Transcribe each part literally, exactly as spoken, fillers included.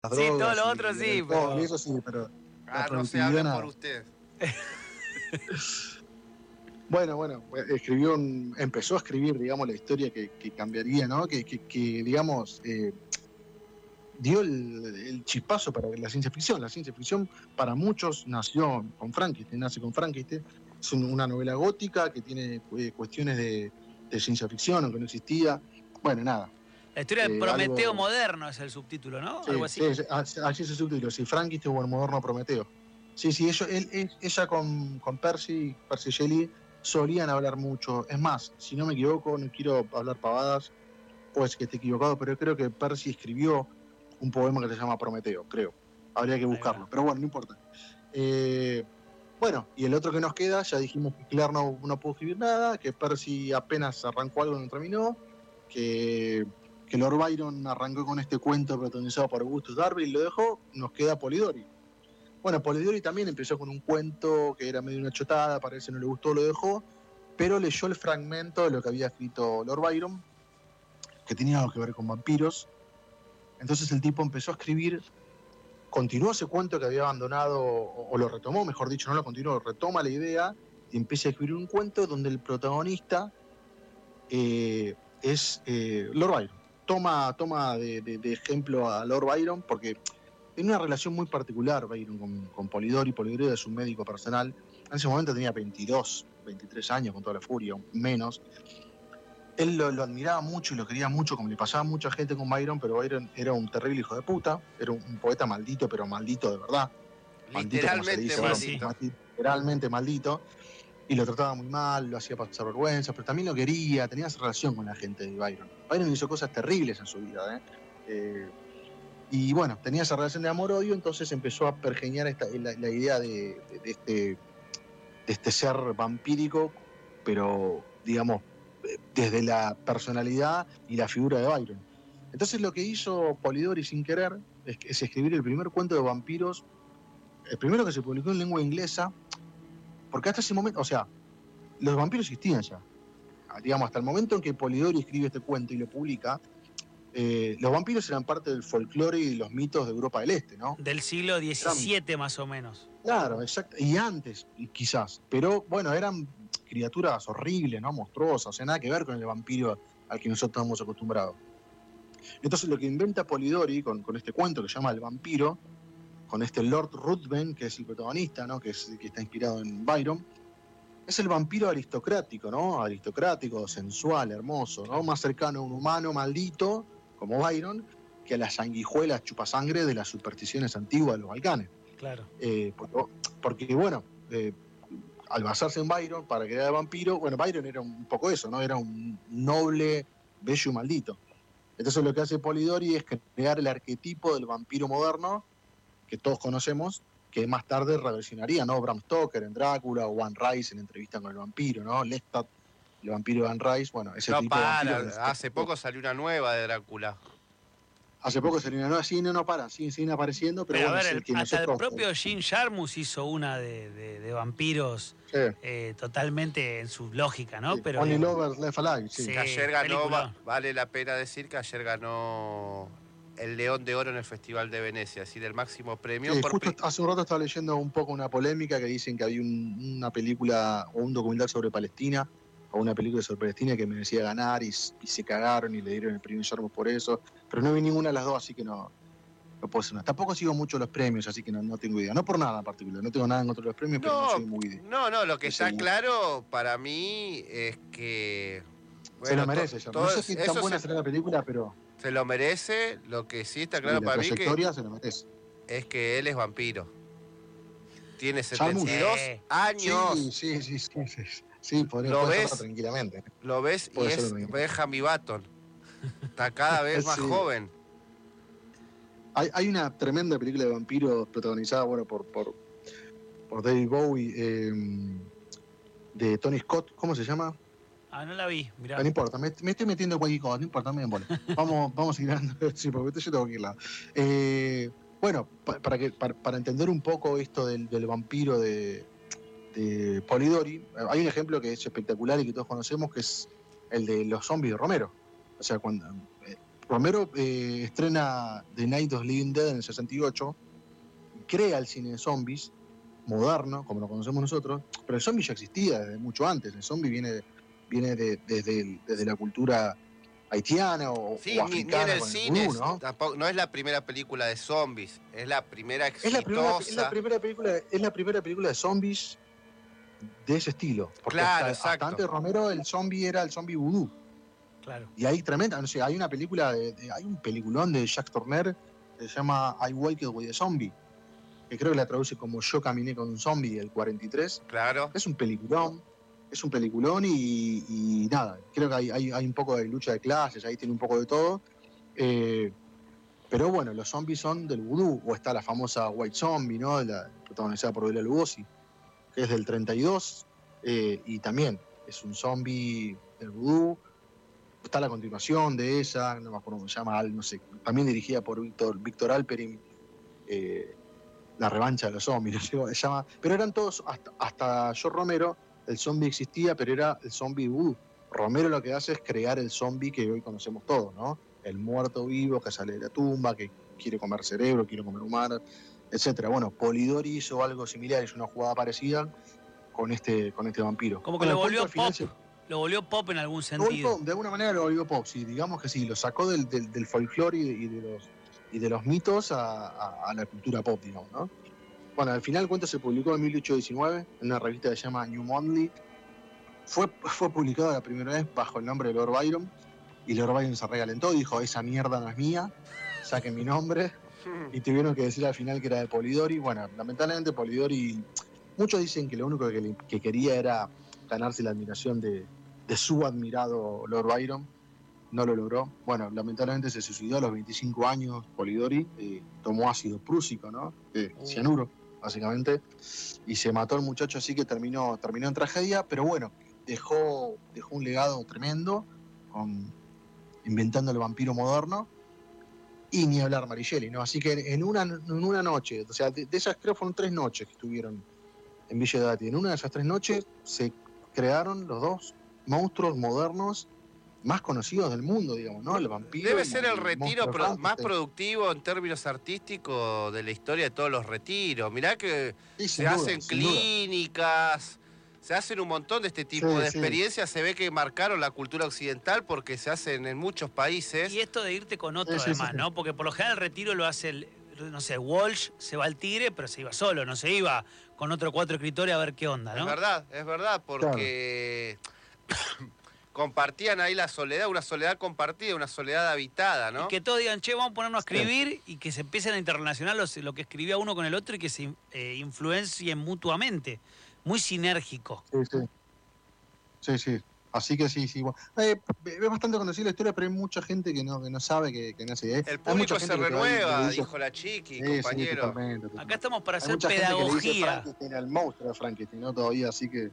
las Sí, drogas. todo lo y otro el sí, alcohol, pero... Eso sí, pero... Ah, la no se productividad hablen nada. por usted. Bueno, bueno, escribió un, empezó a escribir, digamos, la historia que, que cambiaría, ¿no? Que, que, que digamos, eh, dio el, el chispazo para la ciencia ficción. La ciencia ficción para muchos nació con Frankenstein, nace con Frankenstein. Es una novela gótica que tiene eh, cuestiones de, de ciencia ficción, aunque no existía. Bueno, nada. La historia del Eh, Prometeo algo, moderno es el subtítulo, ¿no? sí, Algo así. sí, así es el subtítulo, sí, Frankenstein o el moderno Prometeo. Sí, sí, ellos, él, él, ella con, con Percy, Percy Shelley, solían hablar mucho. Es más, si no me equivoco, no quiero hablar pavadas, puede ser que esté equivocado, pero creo que Percy escribió un poema que se llama Prometeo, creo. Habría que buscarlo, pero bueno, no importa. Eh, bueno, y el otro que nos queda, ya dijimos que Claire no, no pudo escribir nada, que Percy apenas arrancó algo y no terminó, que, que Lord Byron arrancó con este cuento protagonizado por Augustus Darby y lo dejó, nos queda Polidori. Bueno, Polidori también empezó con un cuento que era medio una chotada, parece no le gustó, lo dejó, pero leyó el fragmento de lo que había escrito Lord Byron, que tenía algo que ver con vampiros. Entonces el tipo empezó a escribir, continuó ese cuento que había abandonado, o, o lo retomó, mejor dicho, no lo continuó, retoma la idea y empieza a escribir un cuento donde el protagonista eh, es eh, Lord Byron. Toma, toma de, de, de ejemplo a Lord Byron porque tenía una relación muy particular Byron con, con Polidori. Polidori era su médico personal. En ese momento tenía veintidós, veintitrés años, con toda la furia, menos. Él lo, lo admiraba mucho y lo quería mucho, como le pasaba a mucha gente con Byron, pero Byron era un terrible hijo de puta, era un, un poeta maldito, pero maldito de verdad. Maldito, como se le dice, Literalmente maldito. Byron, literalmente maldito. Y lo trataba muy mal, lo hacía pasar vergüenza, pero también lo quería, tenía esa relación con la gente de Byron. Byron hizo cosas terribles en su vida, ¿eh? eh Y bueno, tenía esa relación de amor-odio, entonces empezó a pergeñar esta, la, la idea de, de, de, este, de este ser vampírico, pero digamos, desde la personalidad y la figura de Byron. Entonces lo que hizo Polidori sin querer es, es escribir el primer cuento de vampiros, el primero que se publicó en lengua inglesa, porque hasta ese momento, o sea, los vampiros existían ya. Digamos, hasta el momento en que Polidori escribe este cuento y lo publica, Eh, los vampiros eran parte del folclore y los mitos de Europa del Este, ¿no? Del siglo diecisiete más o menos. Claro, exacto. Y antes, quizás. Pero bueno, eran criaturas horribles, ¿no? Monstruosas. O sea, nada que ver con el vampiro al que nosotros estamos acostumbrados. Entonces lo que inventa Polidori con, con este cuento que se llama El vampiro, con este Lord Ruthven, que es el protagonista, ¿no? Que, es, que está inspirado en Byron, es el vampiro aristocrático, ¿no? Aristocrático, sensual, hermoso, ¿no? Más cercano a un humano maldito, como Byron, que a las sanguijuelas chupasangre de las supersticiones antiguas de los Balcanes. Claro. Eh, porque, porque, bueno, eh, al basarse en Byron para crear el vampiro, bueno, Byron era un poco eso, ¿no? Era un noble, bello y maldito. Entonces lo que hace Polidori es crear el arquetipo del vampiro moderno, que todos conocemos, que más tarde reversionaría, ¿no? Bram Stoker en Drácula o Van Rice en Entrevista con el vampiro, ¿no? Lestat, el vampiro de Van Rice, bueno, ese no tipo para, de vampiro. hace poco salió una nueva de Drácula. Hace poco salió una nueva, sí, no, no paran, siguen, siguen apareciendo, pero, pero bueno, a ver, es el que hasta nosotros... el propio Jim Jarmusch hizo una de, de, de vampiros sí. eh, totalmente en su lógica, ¿no? Sí. Pero Only Lovers Left Alive, sí. sí. Que ayer ganó, va, película. vale la pena decir que ayer ganó el León de Oro en el Festival de Venecia, así del máximo premio. Sí, por justo pri- hace un rato estaba leyendo un poco una polémica que dicen que había un, una película o un documental sobre Palestina, o una película sobre Palestina que merecía ganar y, y se cagaron y le dieron el premio Jarmusch por eso, pero no vi ninguna de las dos, así que no, no puedo decir nada. Tampoco sigo mucho los premios, así que no, no tengo idea. No por nada en particular, no tengo nada en contra de los premios, pero no No, soy muy de... no, no, lo que de está seguir. claro para mí es que... Se bueno, lo merece, to- yo. todo No sé si tan eso buena se, será la película, pero se lo merece. Lo que sí está sí, claro la para mí que trayectoria se lo merece. es que él es vampiro. Tiene Jarmusch. setenta y dos Sí. años. Sí, sí, sí, sí, sí, sí, podría, Lo puede ves, hacerlo tranquilamente. lo ves y Puede es hacerlo tranquilamente. Benjamin Button. Está cada vez más Sí. joven. Hay, hay una tremenda película de vampiros protagonizada, bueno, por, por, por David Bowie, eh, de Tony Scott, ¿cómo se llama? Ah, no la vi, mirá. No importa, me, me estoy metiendo en cualquier cosa, no importa, me den bola. Vamos, vamos a ir dando, sí, porque yo tengo que ir lado. Eh, bueno, pa, para, que, para, para entender un poco esto del, del vampiro de, de Polidori, hay un ejemplo que es espectacular y que todos conocemos, que es el de los zombies de Romero. O sea, cuando eh, Romero eh, estrena The Night of the Living Dead en el sesenta y ocho, crea el cine de zombies moderno, como lo conocemos nosotros, pero el zombie ya existía desde mucho antes. El zombie viene, viene de, desde, el, desde la cultura haitiana o, sí, o ni, ni africana en el con el cine, vudú, ¿no? tampoco, no es la primera película de zombies, es la primera Es la primera, exitosa. es la primera película, es la primera película de zombies de ese estilo. Porque Claro, hasta, exacto. hasta antes de Romero el zombie era el zombie vudú. Claro. Y hay tremenda, no sé, hay una película, de, de, hay un peliculón de Jacques Tourneur que se llama I Walked with a Zombie, que creo que la traduce como Yo caminé con un zombie, del cuarenta y tres. Claro. Es un peliculón, es un peliculón y, y nada, creo que hay, hay, hay un poco de lucha de clases, ahí tiene un poco de todo. Eh, pero bueno, los zombies son del vudú, o está la famosa White Zombie, ¿no? La, protagonizada por Bela Lugosi, que es del treinta y dos, eh, y también es un zombie del vudú. Está la continuación de esa, no me acuerdo cómo se llama, no sé, también dirigida por Víctor, Víctor Alperin, eh, La revancha de los zombies, no sé cómo se llama. Pero eran todos, hasta, hasta yo Romero, el zombie existía, pero era el zombie vudú. Romero lo que hace es crear el zombie que hoy conocemos todos, ¿no? El muerto vivo que sale de la tumba, que quiere comer cerebro, quiere comer humano, etcétera. Bueno, Polidori hizo algo similar, hizo una jugada parecida con este, con este vampiro. Como que bueno, lo volvió pop. Se... Lo volvió pop en algún sentido. Pop, de alguna manera lo volvió pop, sí, digamos que sí, lo sacó del, del, del folclore y, y, de los, y de los mitos a, a, a la cultura pop, digamos, ¿no? Bueno, al final el cuento se publicó en mil ochocientos diecinueve en una revista que se llama New Monthly. Fue, fue publicado la primera vez bajo el nombre de Lord Byron, y Lord Byron se recalentó y dijo, esa mierda no es mía, saquen mi nombre, y tuvieron que decir al final que era de Polidori. Bueno, lamentablemente Polidori, muchos dicen que lo único que, que quería era ganarse la admiración de, de su admirado Lord Byron, no lo logró. Bueno, lamentablemente se suicidó a los veinticinco años Polidori, eh, tomó ácido prúsico, ¿no? Eh, cianuro, básicamente, y se mató el muchacho, así que terminó, terminó en tragedia, pero bueno, dejó, dejó un legado tremendo, con, inventando el vampiro moderno, y ni hablar Mary Shelley, ¿no? Así que en una, en una noche, o sea, de, de esas creo fueron tres noches que estuvieron en Villa Dati, en una de esas tres noches se crearon los dos monstruos modernos más conocidos del mundo, digamos, ¿no? El vampiro. Debe ser el, el retiro pro, más este. productivo en términos artísticos de la historia de todos los retiros. Mirá que sí, se duda, hacen clínicas, duda. se hacen un montón de este tipo sí, de experiencias. Sí. Se ve que marcaron la cultura occidental porque se hacen en muchos países. Y esto de irte con otro, sí, además, sí, sí. ¿no? Porque por lo general el retiro lo hace, el, no sé, Walsh se va al Tigre, pero se iba solo, no se iba con otros cuatro escritores a ver qué onda, ¿no? Es verdad, es verdad, porque... Claro. Compartían ahí la soledad, una soledad compartida, una soledad habitada, ¿no? Y que todos digan, che, vamos a ponernos a escribir, sí. y que se empiecen a interrelacionar los, lo que escribía uno con el otro y que se eh, influencien mutuamente. Muy sinérgico. Sí, sí. Sí, sí. Así que sí, sí. Bueno, eh, es bastante conocida la historia, pero hay mucha gente que no, que no sabe que, que nace. ¿eh? El público se renueva, dice, dijo la Chiqui, sí, compañero. Sí, totalmente, totalmente. Acá estamos para hay hacer mucha pedagogía. Gente que le dice el monstruo de Frankenstein, ¿no? Todavía, así que...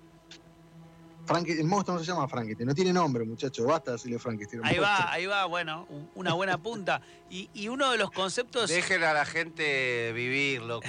Frank, el monstruo no se llama Frankenstein, no tiene nombre, muchacho, basta decirle Frankenstein. Ahí va, ahí va, bueno, una buena punta. Y, y uno de los conceptos... Dejen a la gente vivir, loco.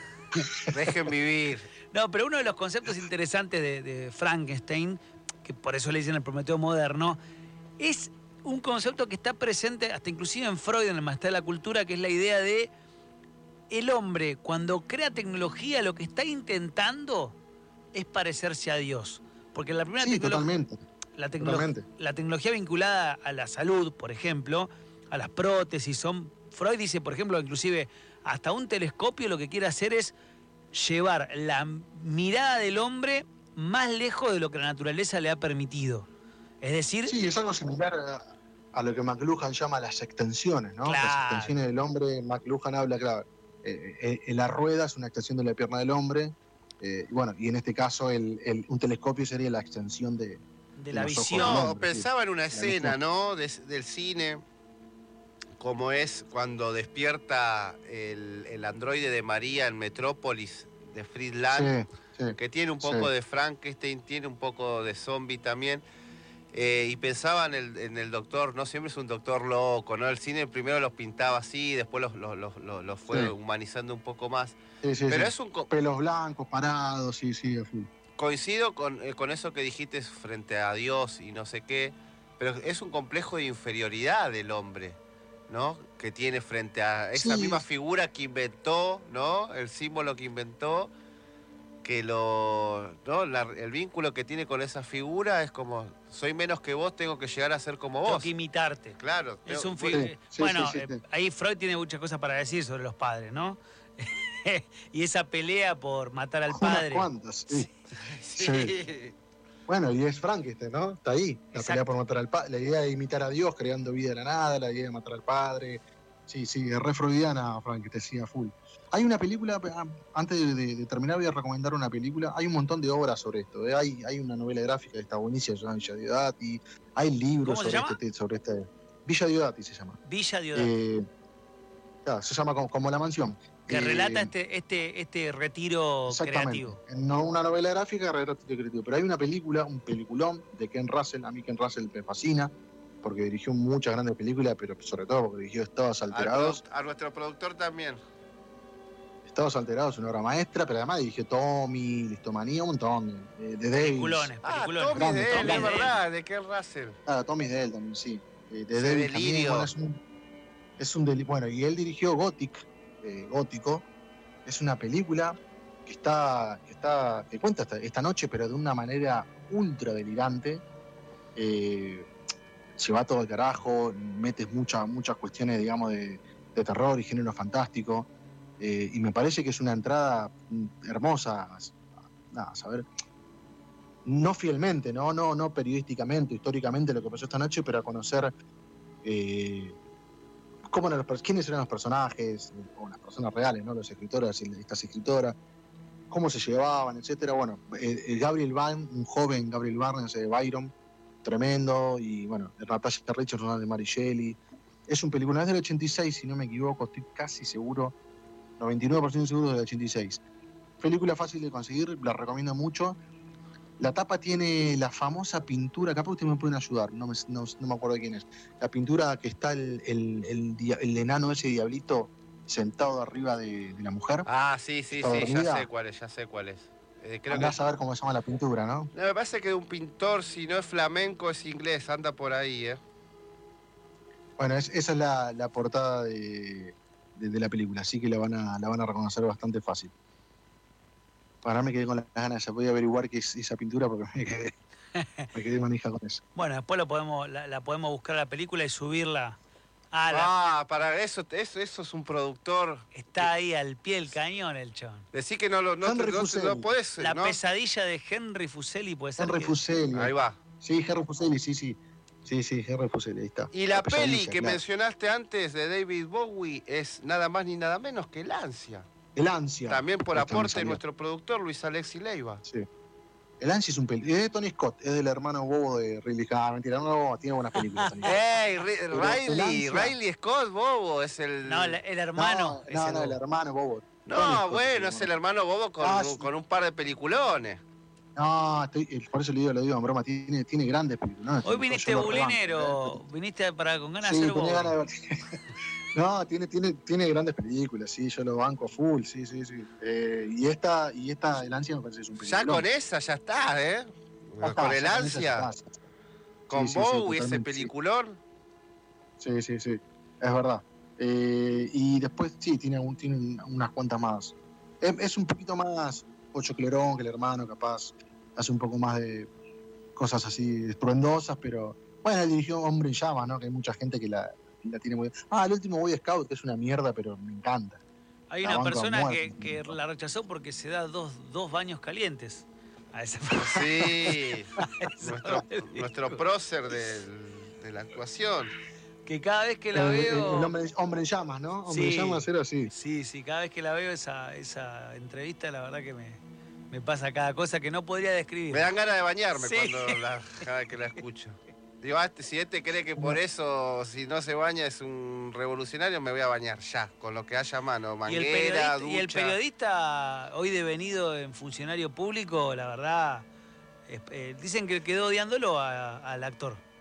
Dejen vivir. No, pero uno de los conceptos interesantes de, de Frankenstein, que por eso le dicen el Prometeo moderno, es un concepto que está presente hasta inclusive en Freud, en el Malestar de la Cultura, que es la idea de el hombre, cuando crea tecnología, lo que está intentando es parecerse a Dios. Porque la primera sí, tecnología, totalmente. La, tecno totalmente. la tecnología vinculada a la salud, por ejemplo, a las prótesis, son... Freud dice, por ejemplo, inclusive hasta un telescopio lo que quiere hacer es llevar la mirada del hombre más lejos de lo que la naturaleza le ha permitido. Es decir... Sí, es algo similar a, a lo que McLuhan llama las extensiones, ¿no? Claro. Las extensiones del hombre, McLuhan habla, claro, eh, eh, la rueda es una extensión de la pierna del hombre. Eh, bueno, y en este caso el, el, un telescopio sería la extensión de, de, de la visión. No, pensaba en una escena, ¿no? De, del cine, como es cuando despierta el, el androide de María en Metrópolis de Fritz Lang, sí, sí, que tiene un poco sí. de Frankenstein, tiene un poco de zombie también. Eh, y pensaba en el, en el doctor, no siempre es un doctor loco, ¿no? El cine primero los pintaba así, después los, los, los, los fue sí. humanizando un poco más. Sí, sí, Pero sí. es un... Pelos blancos, parados, sí, sí, así. Coincido con, eh, con eso que dijiste frente a Dios y no sé qué, pero es un complejo de inferioridad del hombre, ¿no? Que tiene frente a esa Sí. misma figura que inventó, ¿no? El símbolo que inventó, que lo, ¿no? La- el vínculo que tiene con esa figura es como, soy menos que vos, tengo que llegar a ser como Tengo vos. que imitarte. Claro. Es tengo- un voy- fi- Sí, eh, sí, bueno, sí, sí, eh, sí. ahí Freud tiene muchas cosas para decir sobre los padres, ¿no? Y esa pelea por matar al Unas padre. cuantas, sí. Sí. Sí. Bueno, y es Frankenstein, ¿no? Está ahí. La Exacto. pelea por matar al padre. La idea de imitar a Dios creando vida de la nada, la idea de matar al padre. Sí, sí, es re freudiana, Frankenstein, sí, a full. Hay una película, ah, antes de, de- de terminar voy a recomendar una película. Hay un montón de obras sobre esto. ¿eh? Hay, hay una novela gráfica que está buenísima, se llama Villa Diodati. Hay libros ¿Cómo se sobre llama? este, sobre este. Villa Diodati se llama. Villa Diodati. Eh, claro, se llama como, como La Mansión. que Eh, relata este, este, este retiro Exactamente. creativo. No una novela gráfica, relato creativo. Pero hay una película, un peliculón de Ken Russell. A mí Ken Russell me fascina, porque dirigió muchas grandes películas, pero sobre todo porque dirigió Estados Al Alterados. produ- a nuestro productor también. Estados Alterados es una obra maestra, pero además dirigió Tommy, Listomanía, un montón. De, de Davis. Peliculones, Ah, peliculones. Tommy Grande, de él, Tommy es de él. verdad, de Ken Russell. Ah, Tommy de él también, sí. Eh, De Ese Davis también. delirio. Bueno, es un, es un deli- bueno, y él dirigió Gothic, eh, Gótico. Es una película que está, que está, que cuenta esta, esta noche, pero de una manera ultra delirante. Eh, se va todo al carajo, metes muchas muchas cuestiones, digamos, de, de terror y género fantástico. Eh, y me parece que es una entrada mm, hermosa, nada, a saber, no fielmente, no, no, no periodísticamente, históricamente lo que pasó esta noche, pero a conocer eh, cómo eran los, pers- quiénes eran los personajes, o las personas reales, ¿no? Los escritores, y estas escritoras, cómo se llevaban, etcétera. Bueno, eh, eh, Gabriel Byrne, un joven Gabriel Byrne, ese de Byron, tremendo, y bueno, de Natasha Richardson, de Mary Shelley. Es un película, es del ochenta y seis, si no me equivoco, estoy casi seguro, noventa y nueve por ciento seguro del ochenta y seis. Película fácil de conseguir, la recomiendo mucho. La tapa tiene la famosa pintura, capaz ustedes me pueden ayudar, no me, no, no me acuerdo de quién es. La pintura que está el, el, el, dia- el enano ese diablito sentado arriba de, de la mujer. Ah, sí, sí, ¿Está sí, ya dormida? sé cuál es, ya sé cuál es. Eh, creo que... Andás a ver cómo se llama la pintura, ¿no? No, me parece que de un pintor, si no es flamenco, es inglés, anda por ahí, ¿eh? Bueno, es- esa es la, la portada de, de- de la película, así que la van a, la van a reconocer bastante fácil. Ahora me quedé con las ganas, ya voy a averiguar qué es esa pintura porque me quedé, me quedé manija con eso. Bueno, después lo podemos, la, la podemos buscar la película y subirla a la... Ah, para eso, eso, eso es un productor. Está ahí al pie del cañón el chon. Decí que no lo no, Henry te- no, te- Fuseli. no podés, La ¿no? pesadilla de Henry Fuseli puede ser. Henry que- Fuseli. Ahí va. Sí, Henry Fuseli, sí, sí. Sí, sí, Henry Fuseli, ahí está. Y la peli pesadilla, que claro. mencionaste antes de David Bowie es nada más ni nada menos que El Ansia. El Ansia. También por Esta me aporte de salió. nuestro productor Luis Alexi Leiva. Sí. El Ansia es un peli. Es de Tony Scott, es del hermano bobo de Ridley Scott. Ah, mentira, no, tiene buenas películas. Tony Scott. ¡Ey! Ri- Pero Riley, El Ansia- Riley Scott, bobo, es el. No, el, el hermano. No, es no, el no, el bobo. hermano bobo. No, Tony Scott bueno, es el hermano bobo con, Ah, sí. con un par de peliculones. No, estoy, eh, por eso le digo, lo digo en broma, tiene, tiene grandes películas. Hoy viniste bulinero, viniste para con ganas de Sí, hacer tenía bobo. ganas de ver. No, tiene, tiene, tiene grandes películas, sí, yo lo banco full, sí, sí, sí. Eh, y esta, y esta, El Ansia me parece que es un Ya peliculón. con esa ya está, ¿eh? Ya está, con el ya esa Ansia, ya está. con Sí, sí, sí, Bowie, ese totalmente, sí. peliculón. Sí, sí, sí, es verdad. Eh, y después sí, tiene, un- tiene un- unas cuantas más. Es, es un poquito más pochoclerón que el hermano, capaz. Hace un poco más de cosas así estruendosas, pero bueno, él dirigió Hombre en Llamas, ¿no? Que hay mucha gente que la, la tiene muy... Ah, el último Boy Scout, que es una mierda, pero me encanta. Hay La una banco a persona que, muerte. que la rechazó porque se da dos, dos baños calientes a esa Sí, Eso nuestro, me dijo. nuestro prócer del- de la actuación. Que cada vez que la El- el- veo... el hombre, hombre en llamas, ¿no? Hombre en Sí. llamas era así. Sí, sí, cada vez que la veo esa, esa entrevista, la verdad que me, me pasa cada cosa que no podría describir. Me dan ganas de bañarme Sí. cuando la, cada vez que la escucho. Digo, ah, este- si este cree que por eso, si no se baña, es un revolucionario, me voy a bañar ya, con lo que haya a mano. Y el, Manguera, periodista, ducha. y el periodista, hoy devenido en funcionario público, la verdad, es- eh, dicen que quedó odiándolo a- al actor.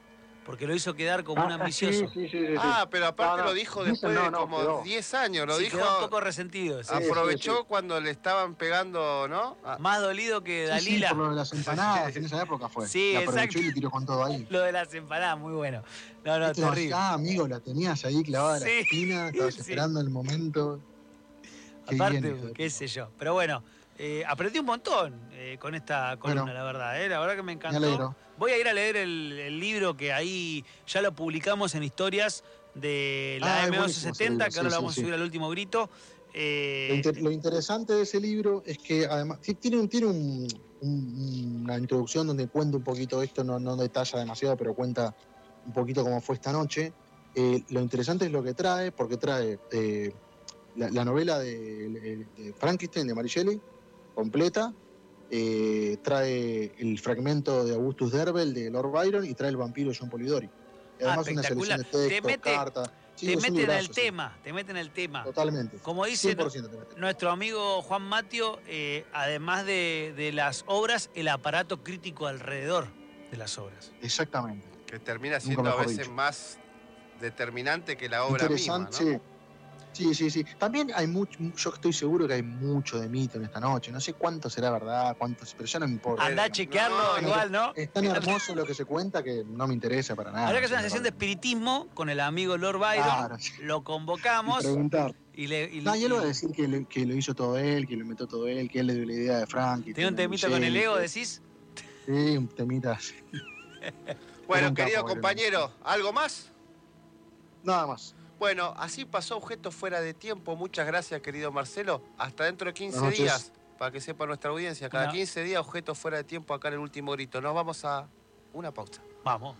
porque lo hizo quedar como Ah, un ambicioso. Sí, sí, sí, sí. Ah, pero aparte No, no, lo dijo dicen, después no, de no, como quedó. diez años, lo Sí, dijo. quedó un poco resentido. Sí. Aprovechó Sí, sí, sí. cuando le estaban pegando, ¿no? Ah, Más dolido que Sí, sí, Dalila. por lo de las empanadas, en esa época fue. Sí, Y aprovechó exacto. y le tiró con todo ahí. Lo de las empanadas, muy bueno. No, no, Viste, como terrible. así, ah, amigo, la tenías ahí clavada Sí, la espina, estabas sí. esperando el momento. Qué Aparte, bien, hijo de qué puta. sé yo. Pero bueno, eh, aprendí un montón eh, con esta columna, Bueno, la verdad. Eh. La verdad que me encantó. me alegro. Voy a ir a leer el, el libro que ahí ya lo publicamos en Historias de la Ah, es M buenísimo ese setenta, libro, que ahora sí, lo sí, vamos a sí. subir al último grito. Eh, Lo, inter- lo interesante de ese libro es que además ti- tiene, un- tiene un- un- una introducción donde cuenta un poquito esto, no, no detalla demasiado, pero cuenta un poquito cómo fue esta noche. Eh, lo interesante es lo que trae, porque trae eh, la, la novela de, de Frankenstein, de Mary Shelley, completa, eh, trae el fragmento de Augustus Derwell, de Lord Byron, y trae el vampiro de John Polidori. Y ah, además una selección espectacular. de Te textos, mete, cartas. Sí, te es un mete en el librazo, sí. tema, te mete en el tema. Totalmente. Como dice cien por ciento te mete. nuestro amigo Juan Matio, eh, además de, de las obras, el aparato crítico alrededor de las obras. Exactamente. que termina Nunca siendo a mejor veces dicho. más determinante que la obra misma, Interesante, ¿no? sí. Sí, sí, sí. También hay mucho, yo estoy seguro que hay mucho de mito en esta noche. No sé cuánto será verdad, cuánto, pero ya no me importa. Andá a no, chequearlo no, igual, ¿no? Es tan hermoso lo que se cuenta que no me interesa para nada. Habría que hacer o una sea, sesión de espiritismo con el amigo Lord Byron, Claro, sí. lo Y convocamos preguntar. y le... y- No, y él va a y- decir que, le- que lo hizo todo él, que lo inventó todo él, que él le dio la idea de Frank. ¿Tiene un temita con el ego, decís? Sí, un temita. Bueno, un querido capo, Byron. compañero, ¿algo más? Nada más. Bueno, así pasó Objetos Fuera de Tiempo. Muchas gracias, querido Marcelo. Hasta dentro de quince Buenas noches. días, para que sepa nuestra audiencia. Cada No. quince días, Objetos Fuera de Tiempo acá en el Último Grito. Nos vamos a una pausa. Vamos.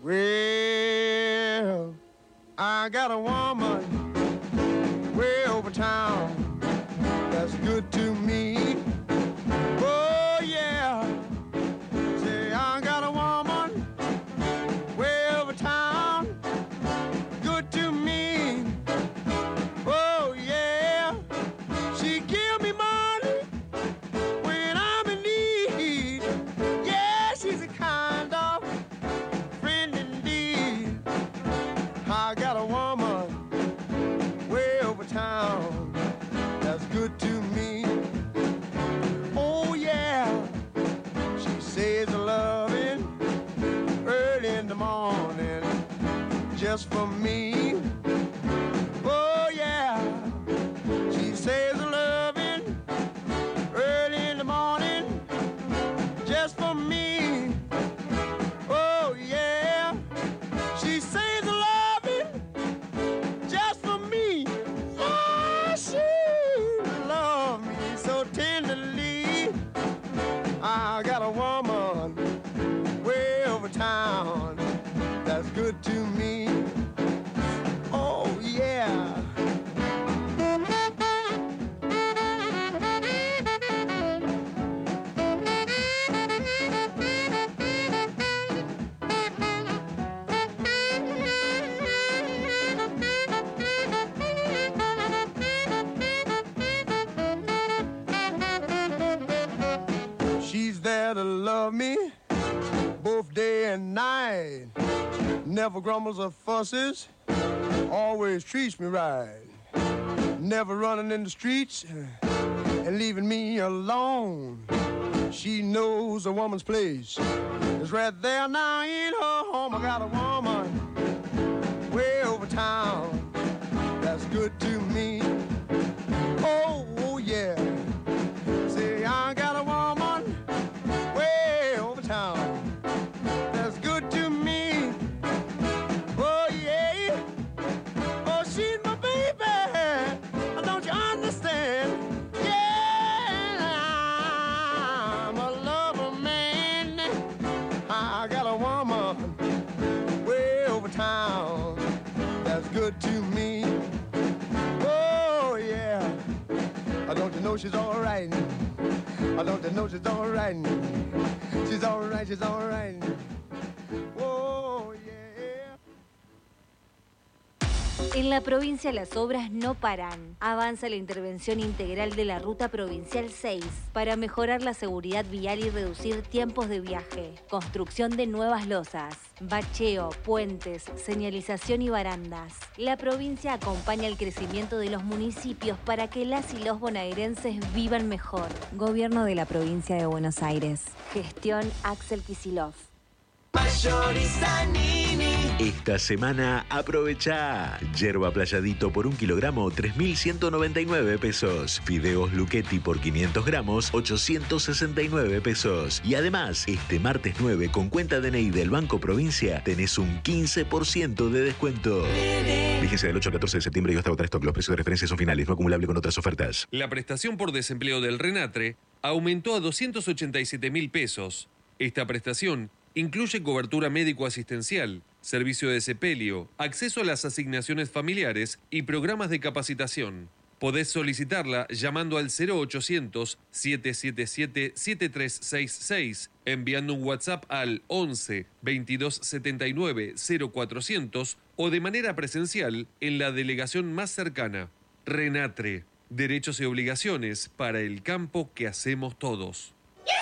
Well, I got a woman way over town that's good to me. Oh, yeah. Say, I got a woman way over town, good to me. Oh, yeah. She give me money when I'm in need. Yeah, she's a kind of friend indeed. I got a woman way over town that's good to me. Oh yeah, she says a loving early in the morning just for me. Oh yeah, she says a loving early in the morning just for me. Oh yeah, she says a loving just for me. Oh, she loves me so tenderly. I got a woman way over town that's good to me. Oh yeah. She's there to love me both day and night. Never grumbles or fusses, always treats me right. Never running in the streets and leaving me alone. She knows a woman's place is right there now in her home. I got a woman way over town that's good to me. Oh, oh yeah. Say, I got a woman way over town that's good to me. Oh, yeah. Oh, she's my baby. Don't you understand? Yeah, I'm a lover man. I got a woman way over town that's good to me. Oh, yeah. Don't you know she's all right? I don't you know she's all right? She's all right, she's all right. Oh, yeah. En la provincia las obras no paran. Avanza la intervención integral de la Ruta Provincial seis para mejorar la seguridad vial y reducir tiempos de viaje. Construcción de nuevas losas, bacheo, puentes, señalización y barandas. La provincia acompaña el crecimiento de los municipios para que las y los bonaerenses vivan mejor. Gobierno de la provincia de Buenos Aires. Gestión Axel Kicillof. Esta semana aprovecha yerba playadito por un kilogramo, tres mil ciento noventa y nueve pesos. Fideos Luchetti por quinientos gramos, ochocientos sesenta y nueve pesos. Y además, este martes nueve con cuenta D N I del Banco Provincia tenés un quince por ciento de descuento. Vigencia del ocho al catorce de septiembre y hasta agotar stock. Los precios de referencia son finales, no acumulable con otras ofertas. La prestación por desempleo del Renatre aumentó a doscientos ochenta y siete mil pesos. Esta prestación incluye cobertura médico-asistencial, servicio de sepelio, acceso a las asignaciones familiares y programas de capacitación. Podés solicitarla llamando al cero ochocientos, siete siete siete, siete tres seis seis, enviando un WhatsApp al once, veintidós setenta y nueve, cero cuatrocientos o de manera presencial en la delegación más cercana. Renatre, derechos y obligaciones para el campo que hacemos todos.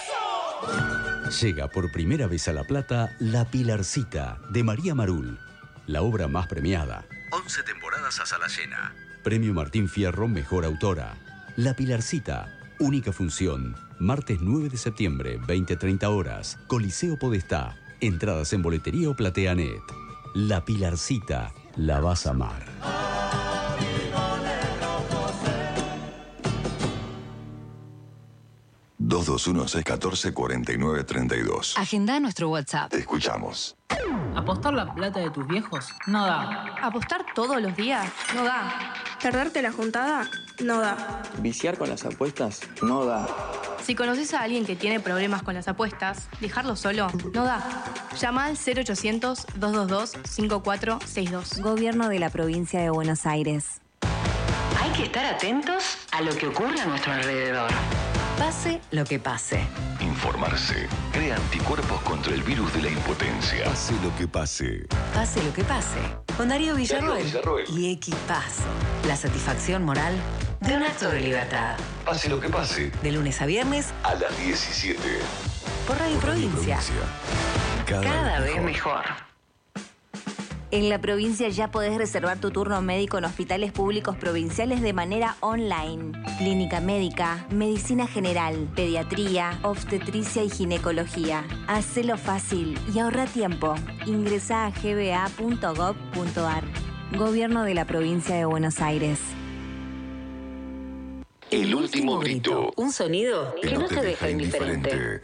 Llega por primera vez a La Plata La Pilarcita, de María Marul, la obra más premiada. once temporadas a sala llena. Premio Martín Fierro, Mejor Autora. La Pilarcita, única función, martes nueve de septiembre, veinte treinta horas, Coliseo Podestá. Entradas en boletería o plateanet. La Pilarcita, la vas a amar. dos dos uno, seis uno cuatro, cuatro nueve tres dos. Agenda nuestro WhatsApp. Te escuchamos. ¿Apostar la plata de tus viejos? No da. ¿Apostar todos los días? No da. ¿Perderte la juntada? No da. ¿Viciar con las apuestas? No da. Si conoces a alguien que tiene problemas con las apuestas, dejarlo solo no da. Llama al cero ochocientos, dos dos dos, cinco cuatro seis dos. Gobierno de la provincia de Buenos Aires. Hay que estar atentos a lo que ocurre a nuestro alrededor. Pase lo que pase. Informarse. Crea anticuerpos contra el virus de la impotencia. Pase lo que pase. Pase lo que pase. Con Darío Villarroel, Villarroel. y Equipaz. La satisfacción moral de un acto de libertad. Pase lo que pase. De lunes a viernes A las diecisiete. por Radio Provincia. Cada, Cada vez vez mejor. mejor. En la provincia ya podés reservar tu turno médico en hospitales públicos provinciales de manera online. Clínica médica, medicina general, pediatría, obstetricia y ginecología. Hacelo fácil y ahorra tiempo. Ingresá a g b a punto gov punto a r. Gobierno de la provincia de Buenos Aires. El último grito. Un sonido que no te deja indiferente.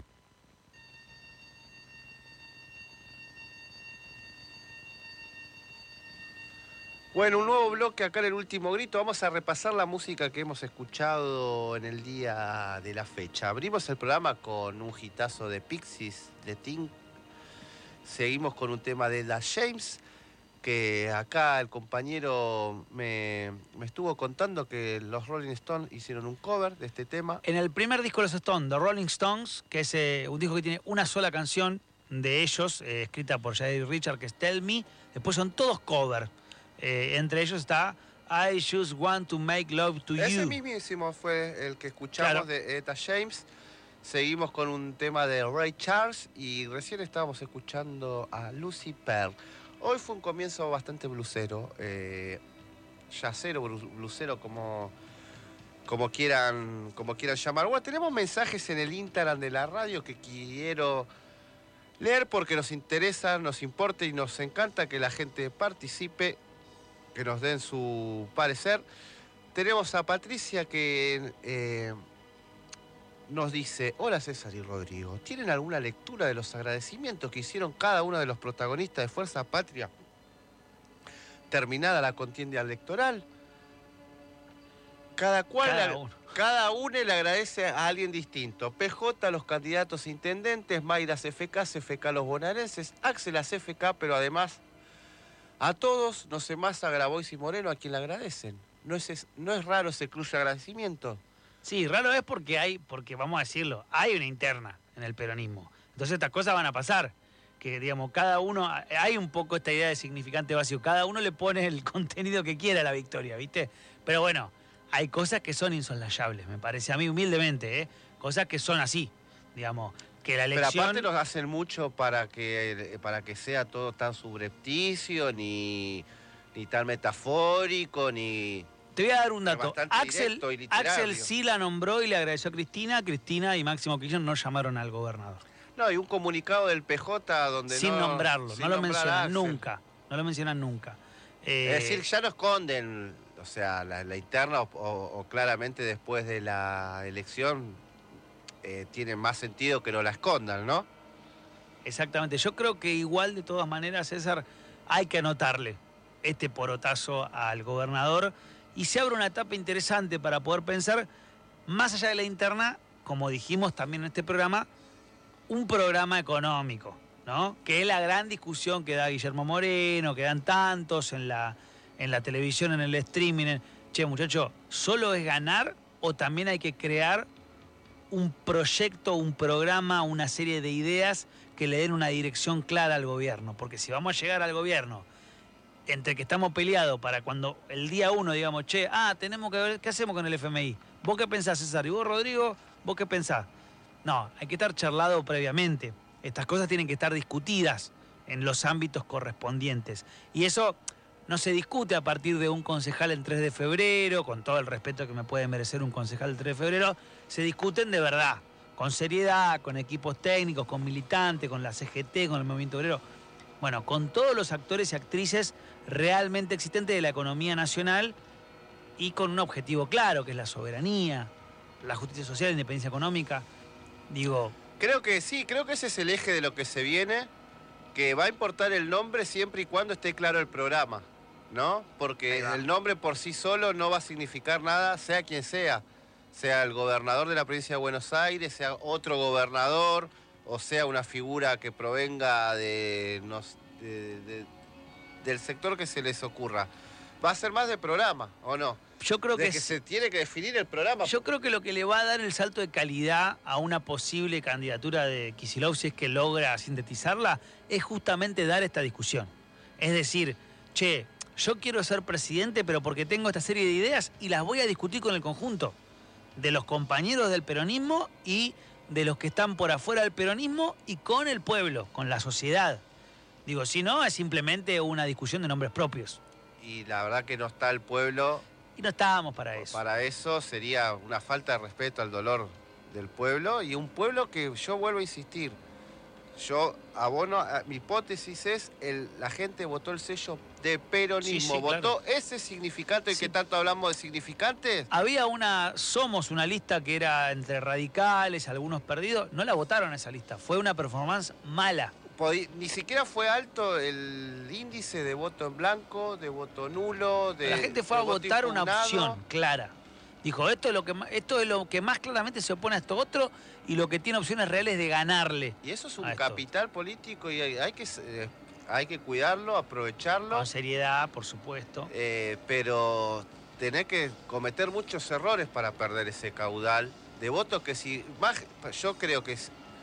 Bueno, un nuevo bloque acá en El Último Grito. Vamos a repasar la música que hemos escuchado en el día de la fecha. Abrimos el programa con un hitazo de Pixies, de Ting. Seguimos con un tema de Da James, que acá el compañero me, me estuvo contando que los Rolling Stones hicieron un cover de este tema. En el primer disco de los Stones, The Rolling Stones, que es eh, un disco que tiene una sola canción de ellos, eh, escrita por Jay Richard, que es Tell Me, después son todos covers. Eh, entre ellos está I Just Want to Make Love to Ese You. Ese mismísimo fue el que escuchamos, claro, de Etta James. Seguimos con un tema de Ray Charles y recién estábamos escuchando a Lucy Pearl. Hoy fue un comienzo bastante blusero, eh, yacero, blusero, como, como, quieran, como quieran llamar. Bueno, tenemos mensajes en el Instagram de la radio que quiero leer porque nos interesa, nos importa y nos encanta que la gente participe, que nos den su parecer. Tenemos a Patricia que eh, nos dice: hola César y Rodrigo, ¿tienen alguna lectura de los agradecimientos que hicieron cada uno de los protagonistas de Fuerza Patria terminada la contienda electoral? Cada cual, cada, la, uno. cada uno le agradece a alguien distinto. P J a los candidatos a intendentes, Mayra a C F K, C F K a los bonaerenses, Axel a C F K, pero además a todos, no sé más, a Grabois y Moreno, a quien le agradecen. ¿No es, no es raro ese club de agradecimiento? Sí, raro es porque hay, porque vamos a decirlo, hay una interna en el peronismo. Entonces estas cosas van a pasar. que, digamos, cada uno, hay un poco esta idea de significante vacío, cada uno le pone el contenido que quiera a la victoria, ¿viste? Pero bueno, hay cosas que son insoslayables, me parece a mí humildemente, ¿eh? Cosas que son así, digamos, que la elección... Pero aparte nos hacen mucho para que, para que sea todo tan subrepticio, ni, ni tan metafórico, ni... Te voy a dar un dato. Axel, y Axel sí la nombró y le agradeció a Cristina. Cristina y Máximo Kirchner no llamaron al gobernador. No, y un comunicado del P J donde sin no... nombrarlo, sin no lo nombrar mencionan nunca. No lo mencionan nunca. Eh, es decir, ya no esconden, o sea, la, la interna o, o, o claramente después de la elección eh, tiene más sentido que no la escondan, ¿no? Exactamente. Yo creo que igual, de todas maneras, César, hay que anotarle este porotazo al gobernador y se abre una etapa interesante para poder pensar, más allá de la interna, como dijimos también en este programa, un programa económico, ¿no? Que es la gran discusión que da Guillermo Moreno, que dan tantos en la, en la televisión, en el streaming. En... Che, muchacho, ¿solo es ganar o también hay que crear un proyecto, un programa, una serie de ideas que le den una dirección clara al gobierno? Porque si vamos a llegar al gobierno entre que estamos peleados para cuando el día uno digamos, che, ah, tenemos que ver, ¿qué hacemos con el F M I? ¿Vos qué pensás, César? ¿Y vos, Rodrigo? ¿Vos qué pensás? No, hay que estar charlado previamente. Estas cosas tienen que estar discutidas en los ámbitos correspondientes. Y eso no se discute a partir de un concejal el tres de febrero, con todo el respeto que me puede merecer un concejal el tres de febrero, se discuten de verdad, con seriedad, con equipos técnicos, con militantes, con la C G T, con el movimiento obrero. Bueno, con todos los actores y actrices realmente existentes de la economía nacional y con un objetivo claro, que es la soberanía, la justicia social, la independencia económica. Digo... Creo que sí, creo que ese es el eje de lo que se viene, que va a importar el nombre siempre y cuando esté claro el programa, ¿no? Porque el nombre por sí solo no va a significar nada, sea quien sea. Sea el gobernador de la provincia de Buenos Aires, sea otro gobernador, o sea una figura que provenga de, no, de, de, del sector que se les ocurra. Va a ser más de programa, ¿o no? Yo creo de que, que es, se tiene que definir el programa. Yo creo que lo que le va a dar el salto de calidad a una posible candidatura de Kicillof, si es que logra sintetizarla, es justamente dar esta discusión. Es decir, che, yo quiero ser presidente, pero porque tengo esta serie de ideas y las voy a discutir con el conjunto de los compañeros del peronismo y de los que están por afuera del peronismo y con el pueblo, con la sociedad. Digo, si no, es simplemente una discusión de nombres propios. Y la verdad que no está el pueblo... Y no estábamos para eso. Para eso sería una falta de respeto al dolor del pueblo y un pueblo que, yo vuelvo a insistir, yo abono, mi hipótesis es, el, la gente votó el sello de peronismo, sí, sí, votó claro. ese significante, Sí. que tanto hablamos de significantes. Había una, somos una lista que era entre radicales, algunos perdidos, no la votaron esa lista, fue una performance mala. Podí, ni siquiera fue alto el índice de voto en blanco, de voto nulo, de La gente fue de a voto votar una impugnado. opción clara. Dijo, esto es, lo que, esto es lo que más claramente se opone a esto otro y lo que tiene opciones reales de ganarle. Y eso es un a esto. capital político y hay, hay, que, eh, hay que cuidarlo, aprovecharlo. Con seriedad, por supuesto. Eh, pero tenés que cometer muchos errores para perder ese caudal de votos que si... Más, yo creo que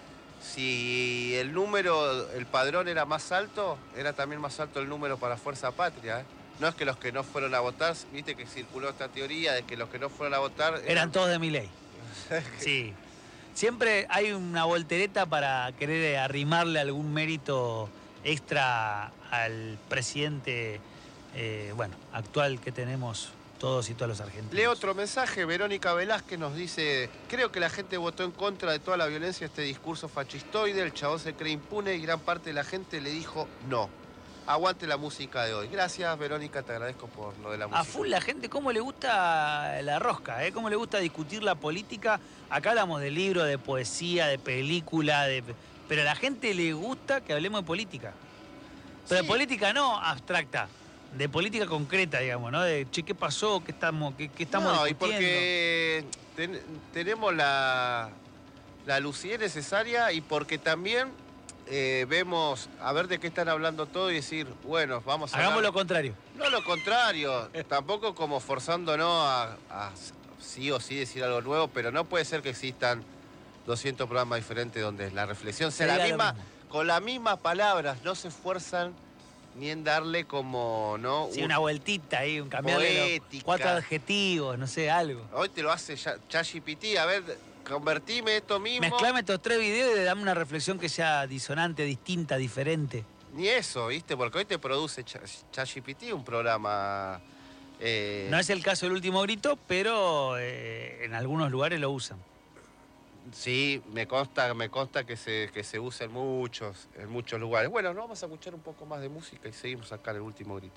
si el número, el padrón era más alto, era también más alto el número para Fuerza Patria, ¿eh? No es que los que no fueron a votar, viste que circuló esta teoría de que los que no fueron a votar... Eran, eran todos de Milei. Sí. Siempre hay una voltereta para querer arrimarle algún mérito extra al presidente, eh, bueno, actual que tenemos todos y todos los argentinos. Leo otro mensaje, Verónica Velázquez nos dice: creo que la gente votó en contra de toda la violencia, este discurso fascistoide, el chabón se cree impune y gran parte de la gente le dijo no. Aguante la música de hoy. Gracias, Verónica, te agradezco por lo de la música. A full la gente, cómo le gusta la rosca, ¿eh? Cómo le gusta discutir la política. Acá hablamos de libro, de poesía, de película, de... pero a la gente le gusta que hablemos de política. Pero Sí. de política no abstracta, de política concreta, digamos, ¿no? De, che, ¿qué pasó? ¿Qué estamos, qué, qué estamos no, discutiendo? y porque ten- tenemos la, la lucidez necesaria y porque también eh, vemos a ver de qué están hablando todo y decir, bueno, vamos a Hagamos hablar- lo contrario. No lo contrario, tampoco como forzándonos a, a sí o sí decir algo nuevo, pero no puede ser que existan doscientos programas diferentes donde la reflexión sea la Sería lo misma, mismo. con las mismas palabras, no se esfuerzan ni en darle como, ¿no? Sí, un, una vueltita ahí, un cambiarle los cuatro adjetivos, no sé, algo. Hoy te lo hace ChatGPT, a ver, convertime esto mismo. Mezclame estos tres videos y dame una reflexión que sea disonante, distinta, diferente. Ni eso, ¿viste? Porque hoy te produce ChatGPT un programa... Eh... No es el caso del Último Grito, pero eh, en algunos lugares lo usan. Sí, me consta, me consta que se, que se usa en muchos, en muchos lugares. Bueno, no, vamos a escuchar un poco más de música y seguimos acá en El Último Grito.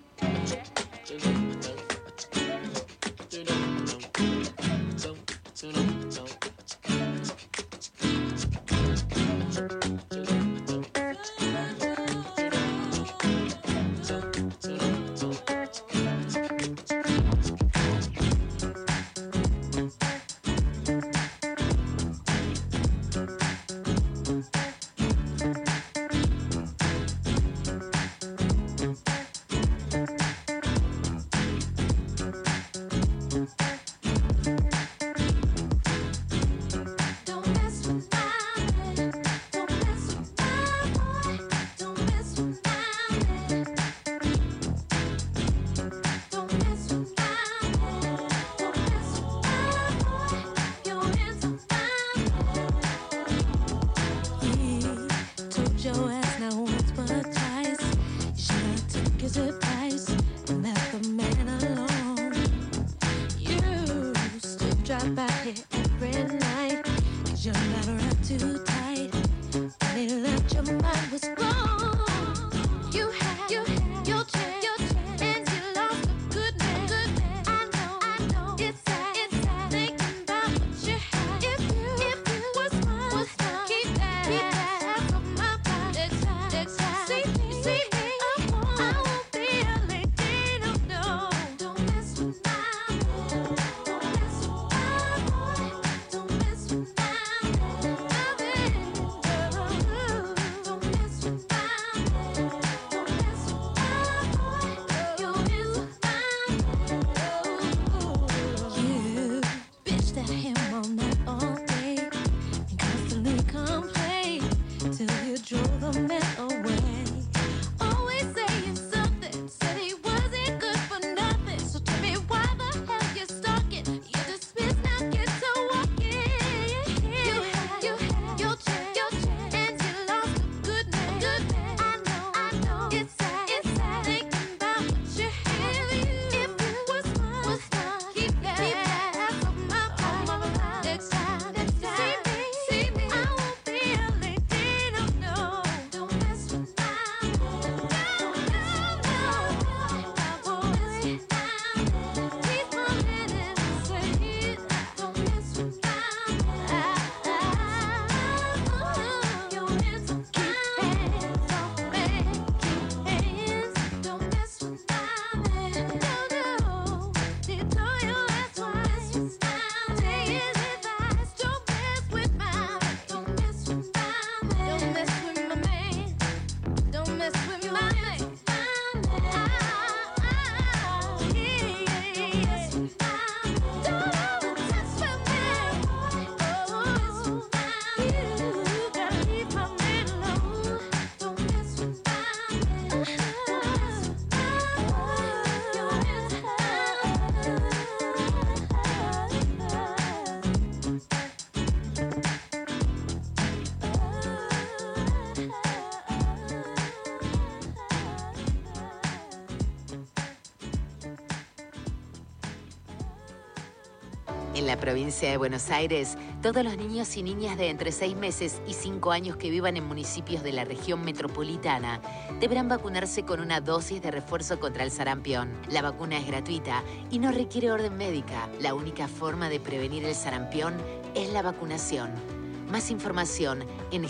En la provincia de Buenos Aires, todos los niños y niñas de entre seis meses y cinco años que vivan en municipios de la región metropolitana deberán vacunarse con una dosis de refuerzo contra el sarampión. La vacuna es gratuita y no requiere orden médica. La única forma de prevenir el sarampión es la vacunación. Más información en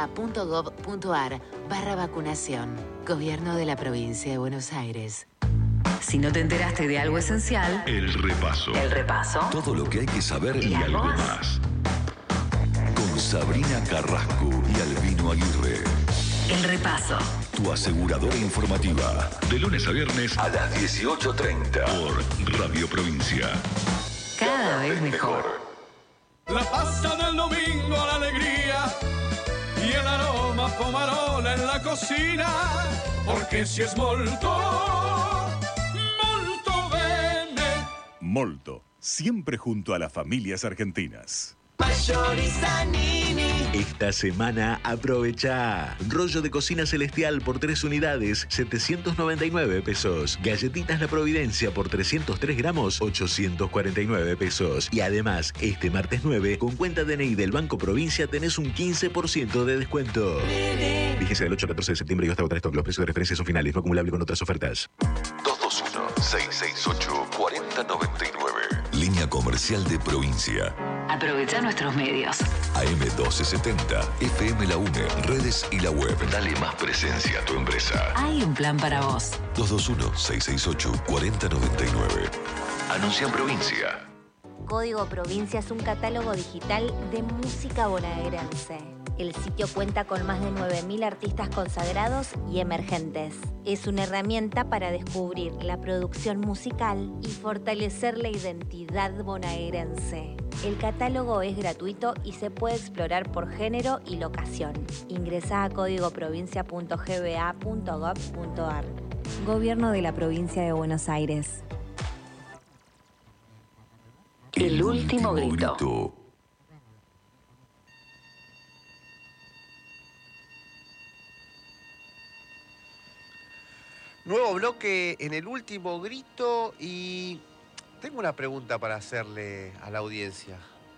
gba.gov.ar barra vacunación. Gobierno de la provincia de Buenos Aires. Si no te enteraste de algo esencial, El repaso. El repaso. Todo lo que hay que saber y, ¿Y algo algo más. Con Sabrina Carrasco y Albino Aguirre. El repaso. Tu aseguradora informativa. De lunes a viernes a las dieciocho treinta. Por Radio Provincia. Cada vez mejor. La pasa del domingo a la alegría y el aroma pomarola en la cocina, porque si es molto, molto bene. Molto, siempre junto a las familias argentinas. Esta semana aprovecha rollo de cocina celestial por tres unidades, setecientos noventa y nueve pesos. Galletitas La Providencia por trescientos tres gramos, ochocientos cuarenta y nueve pesos. Y además, este martes nueve, con cuenta D N I del Banco Provincia tenés un quince por ciento de descuento. Vigencia del ocho al catorce de septiembre y hasta agotar stock. Los precios de referencia son finales, no acumulable con otras ofertas. dos dos uno, seis seis ocho, cuatro cero nueve nueve. Línea comercial de Provincia. Aprovecha nuestros medios. A M doce setenta, F M La UNE, redes y la web. Dale más presencia a tu empresa. Hay un plan para vos. dos dos uno, seis seis ocho, cuatro cero nueve nueve. Anuncia en Provincia. Código Provincia es un catálogo digital de música bonaerense. El sitio cuenta con más de nueve mil artistas consagrados y emergentes. Es una herramienta para descubrir la producción musical y fortalecer la identidad bonaerense. El catálogo es gratuito y se puede explorar por género y locación. Ingresa a código provincia punto g b a punto gov punto a r. Gobierno de la Provincia de Buenos Aires. El último grito. grito. Nuevo bloque en el último grito y tengo una pregunta para hacerle a la audiencia.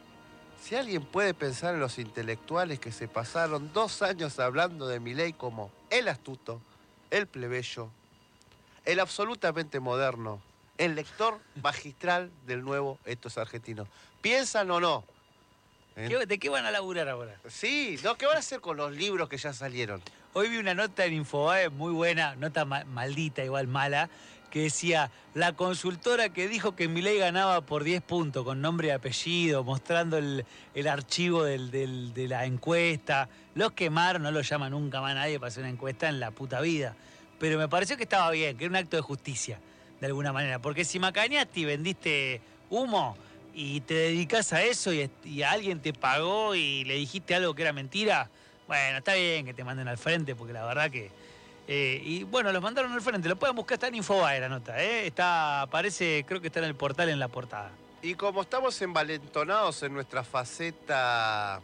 Si alguien puede pensar en los intelectuales que se pasaron dos años hablando de Milei como el astuto, el plebeyo, el absolutamente moderno, el lector magistral del nuevo Etos Argentinos, ¿piensan o no? ¿Qué, ¿De qué van a laburar ahora? Sí, ¿no? ¿Qué van a hacer con los libros que ya salieron? Hoy vi una nota en Infobae muy buena, nota ma maldita, igual mala, que decía, la consultora que dijo que Milei ganaba por diez puntos, con nombre y apellido, mostrando el, el archivo del, del, de la encuesta. Los quemaron, no lo llama nunca más nadie para hacer una encuesta en la puta vida. Pero me pareció que estaba bien, que era un acto de justicia, de alguna manera. Porque si macaneaste y vendiste humo y te dedicás a eso y, y alguien te pagó y le dijiste algo que era mentira, bueno, está bien que te manden al frente, porque la verdad que... Eh, y bueno, los mandaron al frente, lo pueden buscar, está en Infobae la nota, ¿eh? Está, aparece, creo que está en el portal, en la portada. Y como estamos envalentonados en nuestra faceta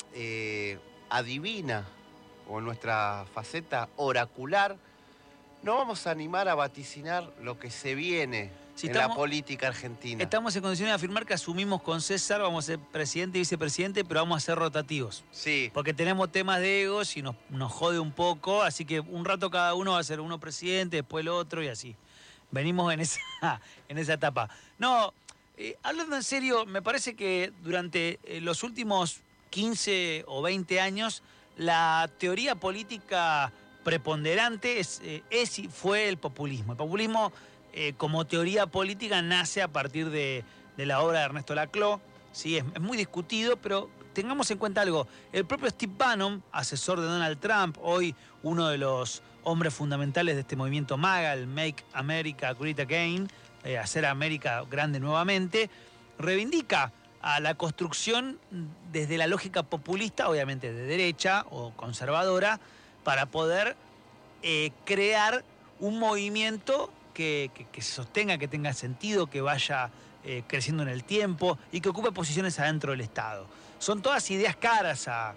eh, adivina, o en nuestra faceta oracular, nos vamos a animar a vaticinar lo que se viene Sí, en estamos, la política argentina. Estamos en condiciones de afirmar que asumimos con César, vamos a ser presidente y vicepresidente, pero vamos a ser rotativos. Sí. Porque tenemos temas de egos y nos, nos jode un poco, así que un rato cada uno va a ser uno presidente, después el otro y así. Venimos en esa, en esa etapa. No, eh, hablando en serio, me parece que durante eh, los últimos quince o veinte años, la teoría política preponderante es, eh, es y fue el populismo. El populismo... Eh, como teoría política nace a partir de, de la obra de Ernesto Laclau, ¿sí? Es, es muy discutido, pero tengamos en cuenta algo. El propio Steve Bannon, asesor de Donald Trump, hoy uno de los hombres fundamentales de este movimiento MAGA, el Make America Great Again, eh, hacer América grande nuevamente, reivindica a la construcción desde la lógica populista, obviamente de derecha o conservadora, para poder eh, crear un movimiento Que, que, que se sostenga, que tenga sentido, que vaya eh, creciendo en el tiempo y que ocupe posiciones adentro del Estado. Son todas ideas caras a,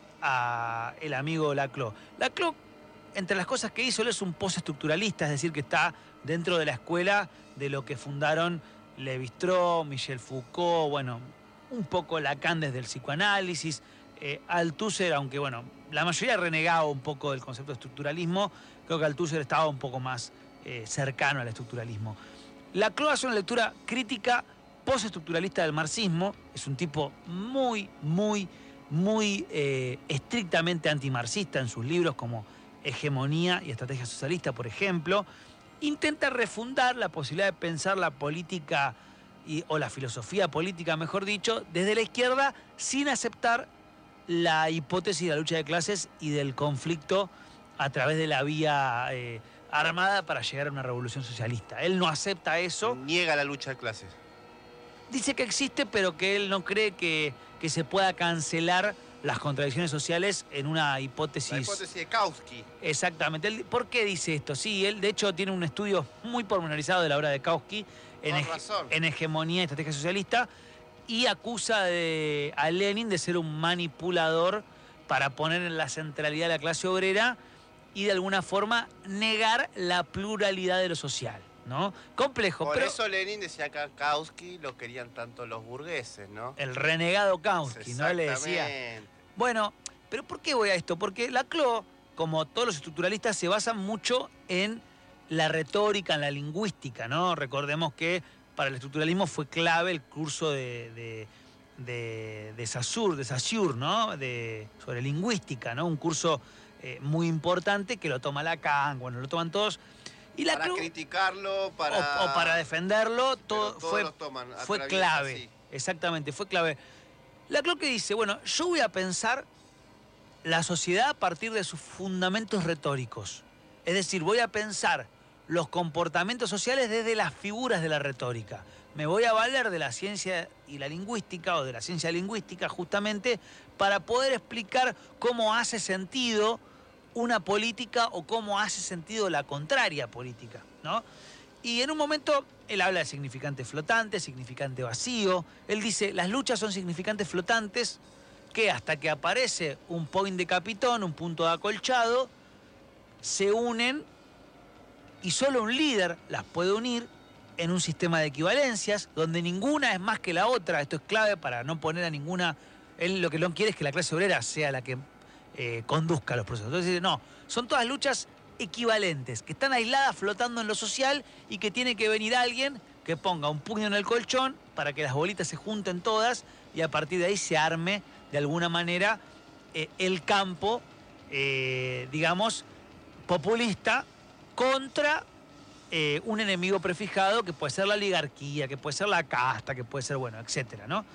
a el amigo Laclau. Laclau, entre las cosas que hizo, él es un postestructuralista, es decir, que está dentro de la escuela de lo que fundaron Lévi-Strauss, Michel Foucault, bueno, un poco Lacan desde el psicoanálisis, eh, Althusser, aunque bueno, la mayoría renegaba un poco del concepto de estructuralismo, creo que Althusser estaba un poco más Eh, cercano al estructuralismo. Laclau hace una lectura crítica postestructuralista del marxismo, es un tipo muy, muy, muy eh, estrictamente antimarxista en sus libros como Hegemonía y Estrategia Socialista, por ejemplo. Intenta refundar la posibilidad de pensar la política y, o la filosofía política, mejor dicho, desde la izquierda sin aceptar la hipótesis de la lucha de clases y del conflicto a través de la vía eh, armada para llegar a una revolución socialista. Él no acepta eso. Niega la lucha de clases. Dice que existe, pero que él no cree que, que se pueda cancelar las contradicciones sociales en una hipótesis... La hipótesis de Kautsky. Exactamente. Él, ¿por qué dice esto? Sí, él de hecho tiene un estudio muy pormenorizado de la obra de Kautsky en, hege en hegemonía y estrategia socialista y acusa de, a Lenin de ser un manipulador para poner en la centralidad de la clase obrera y de alguna forma negar la pluralidad de lo social, ¿no? Complejo, Por pero... eso Lenin decía que a Kautsky lo querían tanto los burgueses, ¿no? El renegado Kautsky, ¿no? Le decía. Bueno, pero ¿por qué voy a esto? Porque Laclau, como todos los estructuralistas, se basan mucho en la retórica, en la lingüística, ¿no? Recordemos que para el estructuralismo fue clave el curso de, de, de, de Saussure, de Saussure, ¿no? De, sobre lingüística, ¿no? Un curso eh, muy importante que lo toma Lacan, bueno, lo toman todos. Y para Laclau, criticarlo, para... O, o para defenderlo, todo fue, toman, fue clave. Así. Exactamente, fue clave. Laclau que dice, bueno, yo voy a pensar la sociedad a partir de sus fundamentos retóricos. Es decir, voy a pensar los comportamientos sociales desde las figuras de la retórica. Me voy a valer de la ciencia y la lingüística, o de la ciencia lingüística justamente, para poder explicar cómo hace sentido una política o cómo hace sentido la contraria política, ¿no? Y en un momento él habla de significante flotante, significante vacío. Él dice, las luchas son significantes flotantes que hasta que aparece un point de capitón, un punto de acolchado, se unen y solo un líder las puede unir en un sistema de equivalencias donde ninguna es más que la otra. Esto es clave para no poner a ninguna... Él lo que no quiere es que la clase obrera sea la que eh, conduzca los procesos. Entonces dice, no, son todas luchas equivalentes, que están aisladas flotando en lo social y que tiene que venir alguien que ponga un puño en el colchón para que las bolitas se junten todas y a partir de ahí se arme de alguna manera eh, el campo, eh, digamos, populista contra eh, un enemigo prefijado que puede ser la oligarquía, que puede ser la casta, que puede ser, bueno, etcétera, ¿no?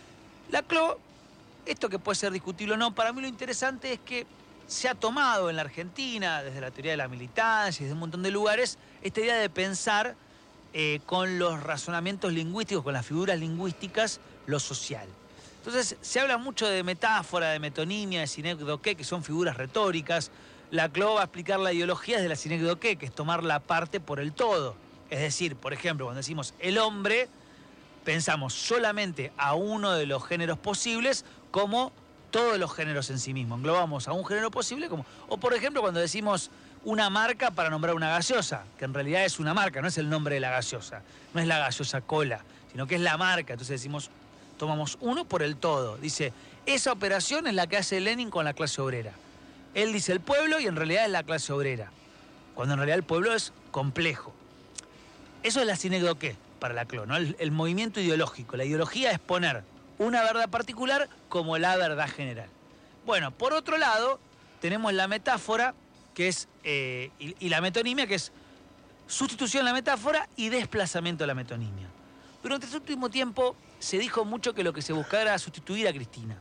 Laclau, esto que puede ser discutible o no, para mí lo interesante es que se ha tomado en la Argentina, desde la teoría de la militancia y desde un montón de lugares, esta idea de pensar eh, con los razonamientos lingüísticos, con las figuras lingüísticas, lo social. Entonces, se habla mucho de metáfora, de metonimia, de sinécdoque, que son figuras retóricas. Laclau va a explicar la ideología desde la sinécdoque, que es tomar la parte por el todo. Es decir, por ejemplo, cuando decimos el hombre, pensamos solamente a uno de los géneros posibles como todos los géneros en sí mismos. Englobamos a un género posible como... O por ejemplo, cuando decimos una marca para nombrar una gaseosa, que en realidad es una marca, no es el nombre de la gaseosa. No es la gaseosa cola, sino que es la marca. Entonces decimos, tomamos uno por el todo. Dice, esa operación es la que hace Lenin con la clase obrera. Él dice el pueblo y en realidad es la clase obrera. Cuando en realidad el pueblo es complejo. Eso es la sinécdoque para Laclau, ¿no? El, el movimiento ideológico. La ideología es poner una verdad particular como la verdad general. Bueno, por otro lado, tenemos la metáfora, que es, eh, y, y la metonimia, que es sustitución de la metáfora y desplazamiento de la metonimia. Durante este último tiempo se dijo mucho que lo que se buscaba era sustituir a Cristina.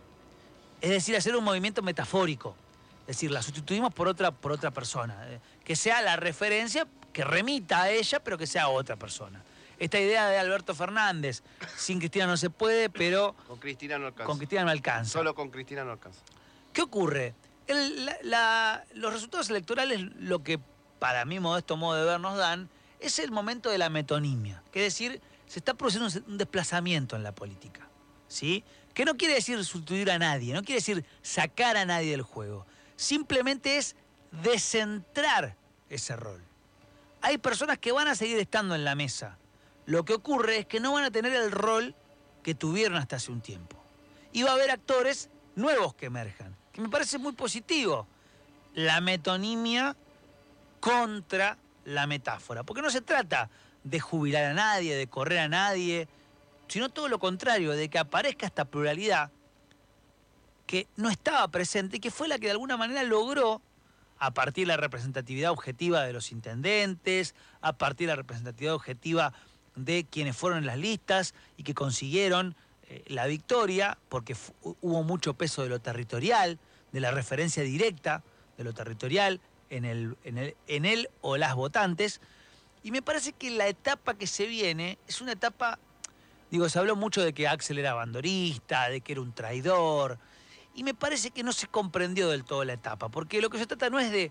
Es decir, hacer un movimiento metafórico. Es decir, la sustituimos por otra, por otra persona. Eh, que sea la referencia, que remita a ella, pero que sea otra persona. Esta idea de Alberto Fernández, sin Cristina no se puede, pero... Con Cristina no alcanza. Con Cristina no alcanza. Solo con Cristina no alcanza. ¿Qué ocurre? El, la, la, los resultados electorales, lo que para mi modesto modo de ver nos dan, es el momento de la metonimia. Que es decir, se está produciendo un desplazamiento en la política, ¿sí? Que no quiere decir sustituir a nadie, no quiere decir sacar a nadie del juego. Simplemente es descentrar ese rol. Hay personas que van a seguir estando en la mesa. Lo que ocurre es que no van a tener el rol que tuvieron hasta hace un tiempo. Y va a haber actores nuevos que emerjan, que me parece muy positivo. La metonimia contra la metáfora. Porque no se trata de jubilar a nadie, de correr a nadie, sino todo lo contrario, de que aparezca esta pluralidad que no estaba presente y que fue la que de alguna manera logró, a partir de la representatividad objetiva de los intendentes, a partir de la representatividad objetiva de quienes fueron en las listas y que consiguieron eh, la victoria, porque hubo mucho peso de lo territorial, de la referencia directa de lo territorial en el, en el, en el o las votantes. Y me parece que la etapa que se viene es una etapa, digo, se habló mucho de que Axel era bandorista, de que era un traidor, Y me parece que no se comprendió del todo la etapa, porque lo que se trata no es de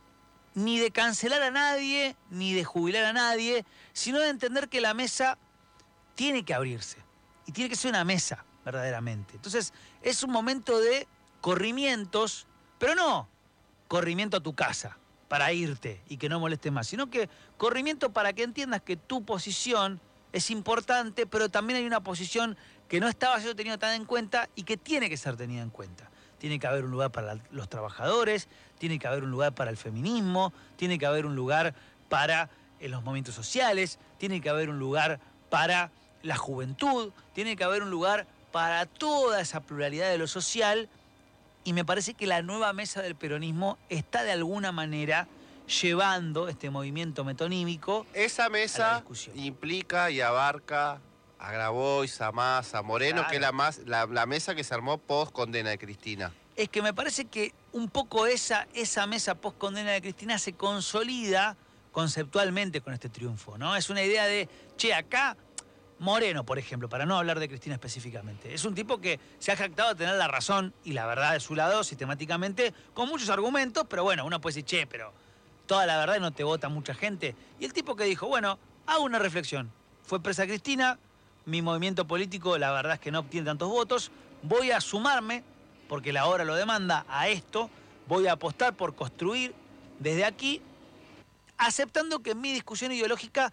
ni de cancelar a nadie, ni de jubilar a nadie, sino de entender que la mesa tiene que abrirse. Y tiene que ser una mesa, verdaderamente. Entonces, es un momento de corrimientos, pero no corrimiento a tu casa para irte y que no moleste más, sino que corrimiento para que entiendas que tu posición es importante, pero también hay una posición que no estaba siendo tenida tan en cuenta y que tiene que ser tenida en cuenta. Tiene que haber un lugar para los trabajadores, tiene que haber un lugar para el feminismo, tiene que haber un lugar para eh, los movimientos sociales, tiene que haber un lugar para la juventud, tiene que haber un lugar para toda esa pluralidad de lo social, y me parece que la nueva mesa del peronismo está de alguna manera llevando este movimiento metonímico. Esa mesa implica y abarca a Grabois, a Massa, a Moreno, claro, que es la, más, la, la mesa que se armó post condena de Cristina. Es que me parece que un poco esa, esa mesa post condena de Cristina se consolida conceptualmente con este triunfo, ¿no? Es una idea de, che, acá Moreno, por ejemplo, para no hablar de Cristina específicamente, es un tipo que se ha jactado de tener la razón y la verdad de su lado sistemáticamente, con muchos argumentos, pero bueno, uno puede decir, che, pero toda la verdad no te vota mucha gente. Y el tipo que dijo, bueno, hago una reflexión. Fue presa Cristina, mi movimiento político la verdad es que no obtiene tantos votos, voy a sumarme, porque la hora lo demanda, a esto, voy a apostar por construir desde aquí, aceptando que mi discusión ideológica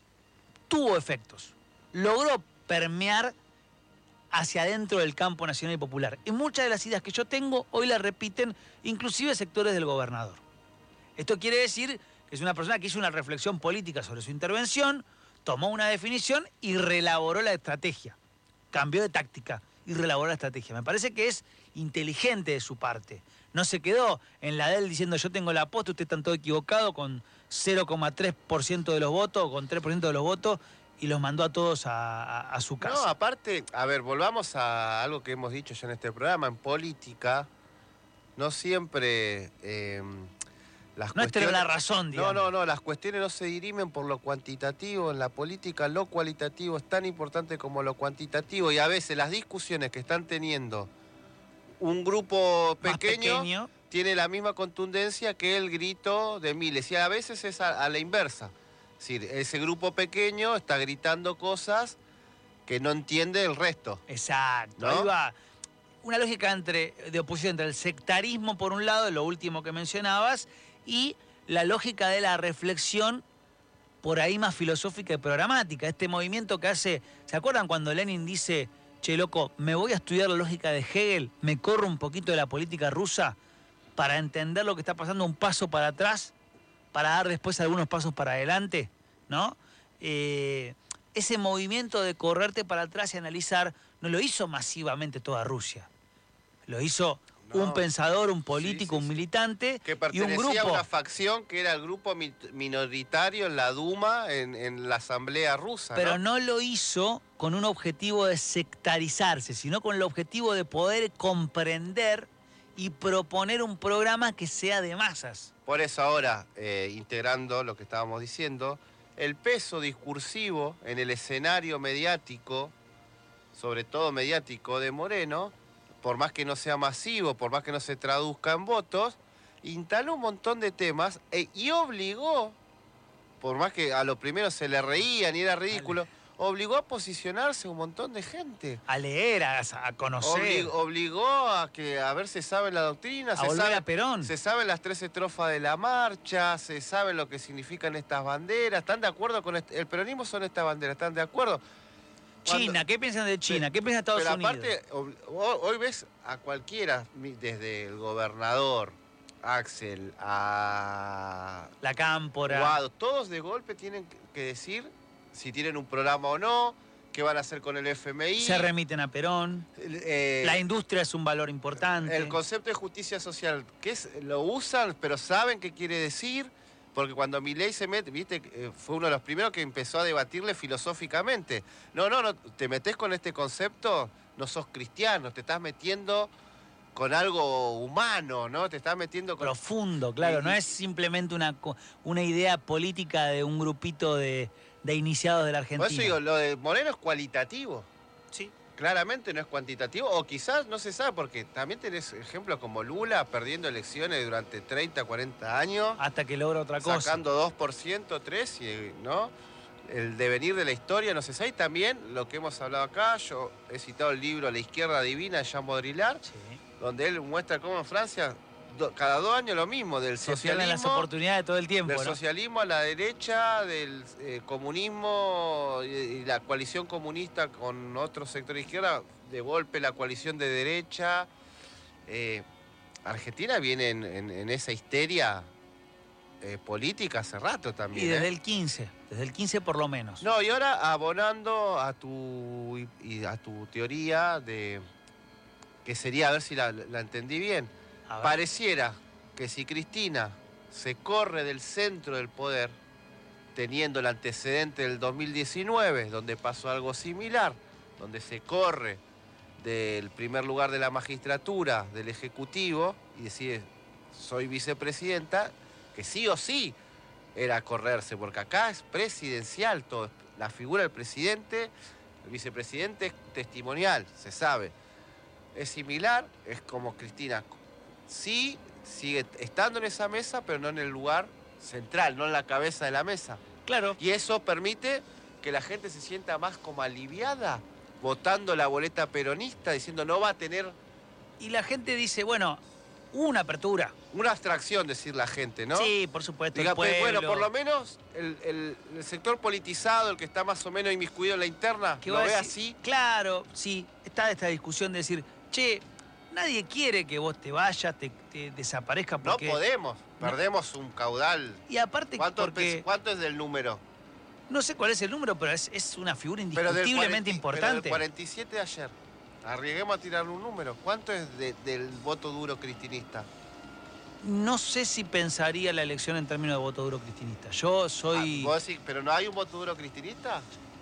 tuvo efectos. Logró permear hacia adentro del campo nacional y popular. Y muchas de las ideas que yo tengo hoy las repiten inclusive sectores del gobernador. Esto quiere decir que es una persona que hizo una reflexión política sobre su intervención, tomó una definición y reelaboró la estrategia. Cambió de táctica y reelaboró la estrategia. Me parece que es inteligente de su parte. No se quedó en la de él diciendo yo tengo la aposta, ustedes están todo equivocado con cero coma tres por ciento de los votos o con tres por ciento de los votos y los mandó a todos a, a, a su casa. No, aparte, a ver, volvamos a algo que hemos dicho ya en este programa. En política, no siempre... Eh, Las no es tener la razón, digamos. No, no, no, las cuestiones no se dirimen por lo cuantitativo. En la política lo cualitativo es tan importante como lo cuantitativo y a veces las discusiones que están teniendo un grupo pequeño, pequeño. tiene la misma contundencia que el grito de miles y a veces es a, a la inversa. Es decir, ese grupo pequeño está gritando cosas que no entiende el resto. Exacto, ¿no? Ahí va. Una lógica entre, de oposición entre el sectarismo por un lado, lo último que mencionabas, y la lógica de la reflexión por ahí más filosófica y programática. Este movimiento que hace... ¿Se acuerdan cuando Lenin dice, che, loco, me voy a estudiar la lógica de Hegel, me corro un poquito de la política rusa para entender lo que está pasando un paso para atrás, para dar después algunos pasos para adelante, ¿no? Eh, ese movimiento de correrte para atrás y analizar no lo hizo masivamente toda Rusia. Lo hizo... No. Un pensador, un político, sí, sí, sí. un militante que pertenecía y un grupo. a una facción que era el grupo minoritario en la Duma, en, en la Asamblea Rusa. Pero ¿no? no lo hizo con un objetivo de sectarizarse, sino con el objetivo de poder comprender y proponer un programa que sea de masas. Por eso ahora, eh, integrando lo que estábamos diciendo, el peso discursivo en el escenario mediático, sobre todo mediático de Moreno, por más que no sea masivo, por más que no se traduzca en votos, instaló un montón de temas e, y obligó, por más que a lo primero se le reían y era ridículo, Dale. obligó a posicionarse un montón de gente. A leer, a, a conocer. Oblig, obligó a que a ver se sabe la doctrina, a se volver sabe, a Perón. Se saben las tres estrofas de la marcha, se sabe lo que significan estas banderas. ¿Están de acuerdo con este, el peronismo son estas banderas? ¿Están de acuerdo? China, Cuando, ¿qué piensan de China? ¿Qué piensan de Estados pero Unidos? Pero aparte, hoy ves a cualquiera, desde el gobernador, Axel, a... La Cámpora. Guado, todos de golpe tienen que decir si tienen un programa o no, qué van a hacer con el F M I. Se remiten a Perón. Eh, la industria es un valor importante. El concepto de justicia social, que es, lo usan, pero saben qué quiere decir. Porque cuando Milei se mete, viste, fue uno de los primeros que empezó a debatirle filosóficamente. No, no, no, te metés con este concepto, no sos cristiano, te estás metiendo con algo humano, ¿no? Te estás metiendo con... Profundo, claro, y, no es simplemente una, una idea política de un grupito de, de iniciados de la Argentina. Por eso digo, lo de Moreno es cualitativo. Sí. claramente no es cuantitativo, o quizás no se sabe, porque también tenés ejemplos como Lula perdiendo elecciones durante treinta, cuarenta años. Hasta que logra otra cosa. Sacando dos por ciento, tres por ciento, ¿no? El devenir de la historia, no se sabe. Y también lo que hemos hablado acá, yo he citado el libro La izquierda divina de Jean Baudrillard, sí. donde él muestra cómo en Francia, do, cada dos años lo mismo, del se socialismo... las oportunidades todo el tiempo, Del ¿no? socialismo a la derecha, del eh, comunismo y, y la coalición comunista con otro sector de izquierda, de golpe la coalición de derecha. Eh, Argentina viene en, en, en esa histeria eh, política hace rato también. Y desde ¿eh? el quince, desde el quince por lo menos. No, y ahora abonando a tu, y, y a tu teoría de que sería, a ver si la, la entendí bien, pareciera que si Cristina se corre del centro del poder, teniendo el antecedente del dos mil diecinueve, donde pasó algo similar, donde se corre del primer lugar de la magistratura, del Ejecutivo, y decide, soy vicepresidenta, que sí o sí era correrse, porque acá es presidencial todo. La figura del presidente, el vicepresidente es testimonial, se sabe. Es similar, es como Cristina. Sí, sigue estando en esa mesa, pero no en el lugar central, no en la cabeza de la mesa. Claro. Y eso permite que la gente se sienta más como aliviada, votando la boleta peronista, diciendo no va a tener... Y la gente dice, bueno, hubo una apertura. Una abstracción, decir la gente, ¿no? Sí, por supuesto. Diga, el pueblo. Bueno, por lo menos el, el, el sector politizado, el que está más o menos inmiscuido en la interna, ¿Qué lo va a ve decir? así. Claro, sí, está esta discusión de decir, che, nadie quiere que vos te vayas, te, te desaparezcas porque... No podemos, perdemos un caudal. Y aparte, ¿Cuánto, porque... ¿Cuánto es del número? No sé cuál es el número, pero es, es una figura Pero del indiscutiblemente cuarenta, importante. Pero del cuarenta y siete de ayer. Arriesguemos a tirar un número. ¿Cuánto es de, del voto duro cristinista? No sé si pensaría la elección en términos de voto duro cristinista. Yo soy... Ah, ¿vos decís, pero no hay un voto duro cristinista?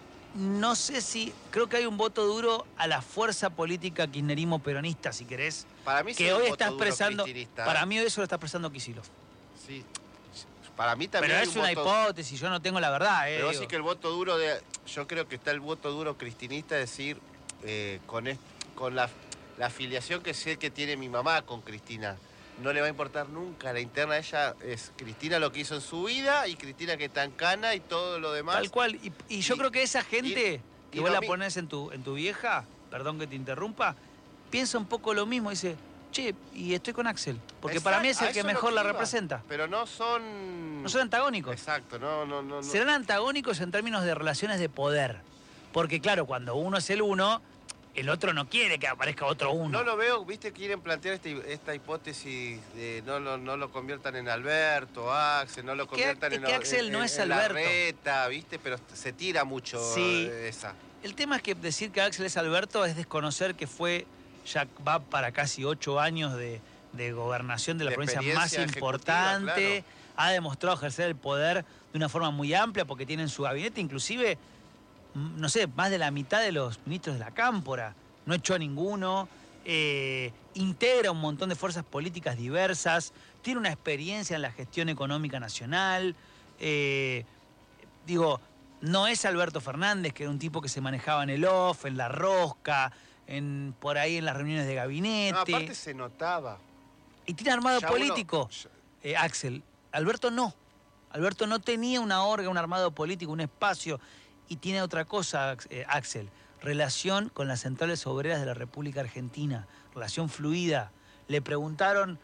No sé si... Creo que hay un voto duro a la fuerza política kirchnerismo-peronista, si querés. Para mí sí que hay un hoy voto está duro expresando. cristinista, ¿eh? Para mí hoy eso lo está expresando Kicillof. Sí. Para mí también Pero hay es un una voto... hipótesis, yo no tengo la verdad. Eh, Pero vos digo. sí que el voto duro de... Yo creo que está el voto duro cristinista, es decir, eh, con, est... con la... la afiliación que sé que tiene mi mamá con Cristina. No le va a importar nunca. La interna de ella es Cristina lo que hizo en su vida y Cristina que está en cana y todo lo demás. Tal cual. Y, y yo Y- creo que esa gente, y que vos lo la mi- ponés en tu, en tu vieja, perdón que te interrumpa, piensa un poco lo mismo. Dice, che, y estoy con Axel. Porque para mí es Exacto, el a que eso es lo mejor la iba. representa. Pero no son... No son antagónicos. Exacto, no, no, no. no. Serán antagónicos en términos de relaciones de poder. Porque claro, cuando uno es el uno, el otro no quiere que aparezca otro uno. No lo veo, viste, quieren plantear este- esta hipótesis de no, lo- no lo conviertan en Alberto, Axel, no lo conviertan es en, que Axel en- no en- es en Alberto. Larreta, viste, pero se tira mucho Sí. eh, esa. El tema es que decir que Axel es Alberto es desconocer que fue, ya va para casi ocho años de, de gobernación de la De provincia más experiencia ejecutiva, importante. Ha demostrado ejercer el poder de una forma muy amplia porque tiene en su gabinete inclusive, mm, no sé, más de la mitad de los ministros de la Cámpora. No echó a ninguno, eh, integra un montón de fuerzas políticas diversas, tiene una experiencia en la gestión económica nacional. eh, digo, no es Alberto Fernández, que era un tipo que se manejaba en el off, en la rosca, en, por ahí en las reuniones de gabinete. No, aparte se notaba. Y tiene armado Ya político, uno- eh, Axel. Alberto no. Alberto no tenía una orga, un armado político, un espacio. Y tiene otra cosa, eh, Axel. Relación con las centrales obreras de la República Argentina. Relación fluida. Le preguntaron,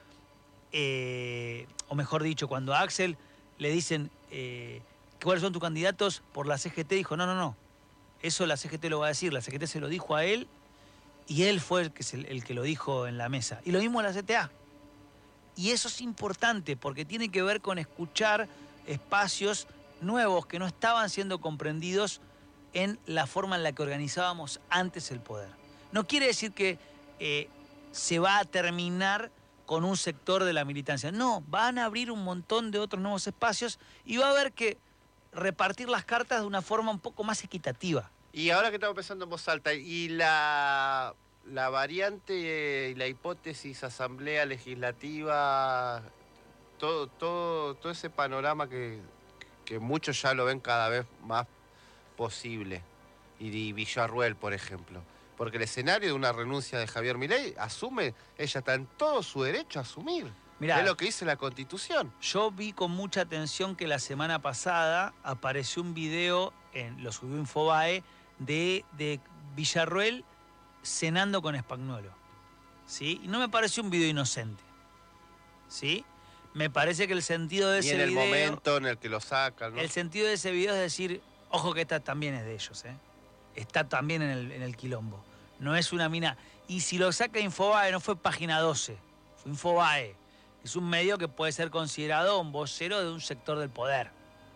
eh, o mejor dicho, cuando a Axel le dicen eh, cuáles son tus candidatos por la C G T, dijo, no, no, no. Eso la C G T lo va a decir. La C G T se lo dijo a él y él fue el que, se- el que lo dijo en la mesa. Y lo mismo la C T A. Y eso es importante porque tiene que ver con escuchar espacios nuevos que no estaban siendo comprendidos en la forma en la que organizábamos antes el poder. No quiere decir que eh, se va a terminar con un sector de la militancia. No, van a abrir un montón de otros nuevos espacios y va a haber que repartir las cartas de una forma un poco más equitativa. Y ahora que estamos pensando en voz alta, y la, la variante y la hipótesis asamblea legislativa, todo, todo, todo ese panorama que, que muchos ya lo ven cada vez más posible, y, y Villarruel, por ejemplo. Porque el escenario de una renuncia de Javier Milei asume, ella está en todo su derecho a asumir. Mirá, es lo que dice la Constitución. Yo vi con mucha atención que la semana pasada apareció un video, en, lo subió Infobae, de, de Villarroel cenando con Spagnuolo. ¿Sí? Y no me pareció un video inocente. ¿Sí? Me parece que el sentido de y ese en el video... momento en el que lo sacan, ¿no? El sentido de ese video es decir, ojo que esta también es de ellos, ¿eh? Está también en el, en el quilombo. No es una mina... Y si lo saca Infobae, no fue Página doce, fue Infobae. Es un medio que puede ser considerado un vocero de un sector del poder.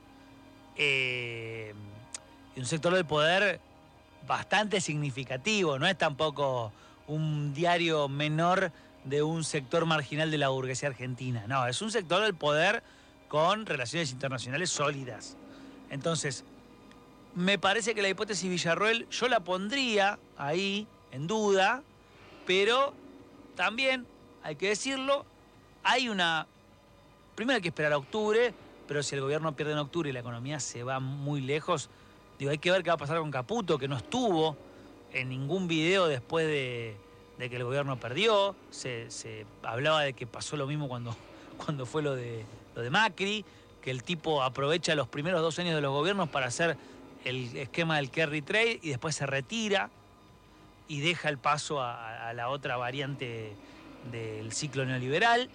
Eh, y un sector del poder bastante significativo. No es tampoco un diario menor de un sector marginal de la burguesía argentina. No, es un sector del poder con relaciones internacionales sólidas. Entonces, me parece que la hipótesis Villarroel yo la pondría ahí en duda, pero también, hay que decirlo, hay una... Primero hay que esperar a octubre, pero si el gobierno pierde en octubre y la economía se va muy lejos, digo, hay que ver qué va a pasar con Caputo, que no estuvo en ningún video después de, de que el gobierno perdió. Se, se hablaba de que pasó lo mismo cuando, cuando fue lo de, lo de Macri, que el tipo aprovecha los primeros dos años de los gobiernos para hacer el esquema del carry trade y después se retira y deja el paso a, a la otra variante del ciclo neoliberal.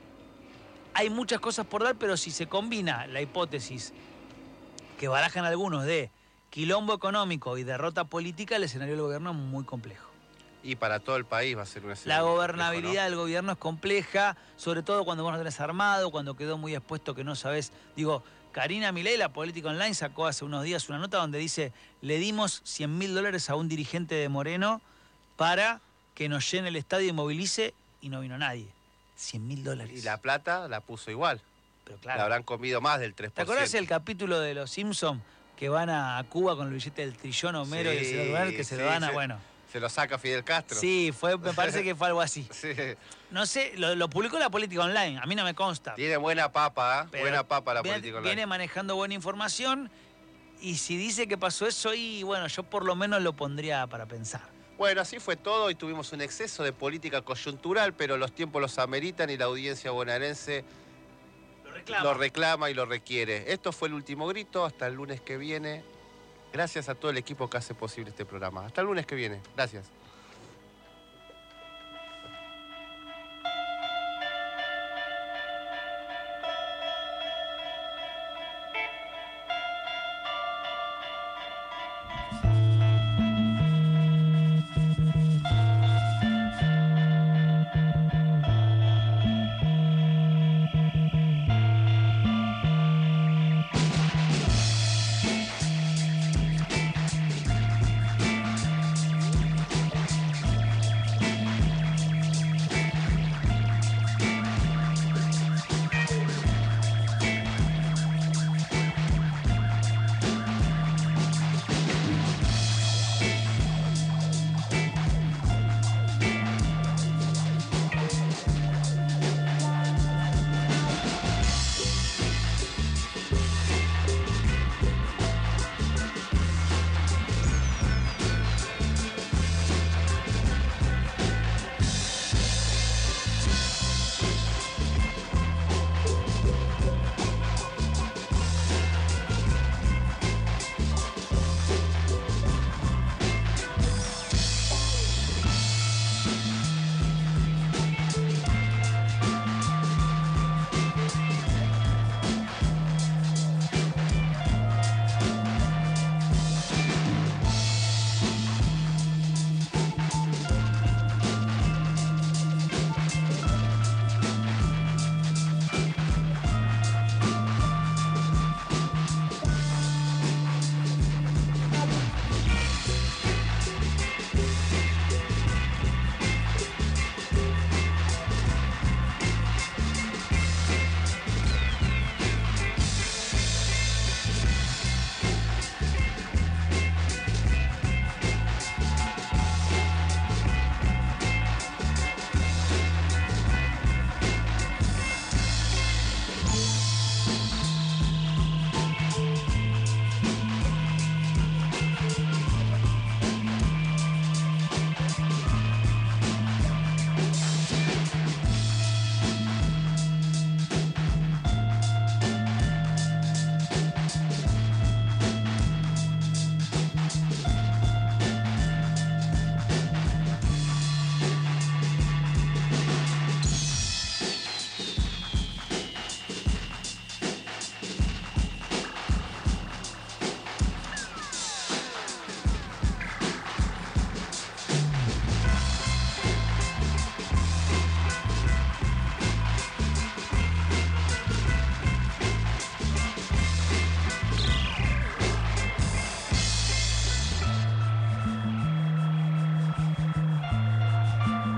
Hay muchas cosas por dar, pero si se combina la hipótesis que barajan algunos de quilombo económico y derrota política, el escenario del gobierno es muy complejo. Y para todo el país va a ser un La escenario gobernabilidad complejo, ¿no? del gobierno es compleja, sobre todo cuando vos no tenés armado, cuando quedó muy expuesto que no sabés. Digo, Karina Milei, la política online, sacó hace unos días una nota donde dice: le dimos cien mil dólares a un dirigente de Moreno para que nos llene el estadio y movilice, y no vino nadie. cien mil dólares. Y la plata la puso igual. Pero claro. La habrán comido más del tres por ciento. ¿Te acordás el capítulo de Los Simpsons que van a Cuba con el billete del trillón Homero sí, y el señor Bernal, que se sí, lo dan a, se, bueno... Se lo saca Fidel Castro. Sí, fue, me parece que fue algo así. Sí. No sé, lo, lo publicó la política online, a mí no me consta. Tiene buena papa, ¿eh? Buena papa la viene, política online. Viene manejando buena información y si dice que pasó eso, y bueno, yo por lo menos lo pondría para pensar. Bueno, así fue todo y tuvimos un exceso de política coyuntural, pero los tiempos los ameritan y la audiencia bonaerense lo reclama. lo reclama y lo requiere. Esto fue El Último Grito, hasta el lunes que viene. Gracias a todo el equipo que hace posible este programa. Hasta el lunes que viene. Gracias.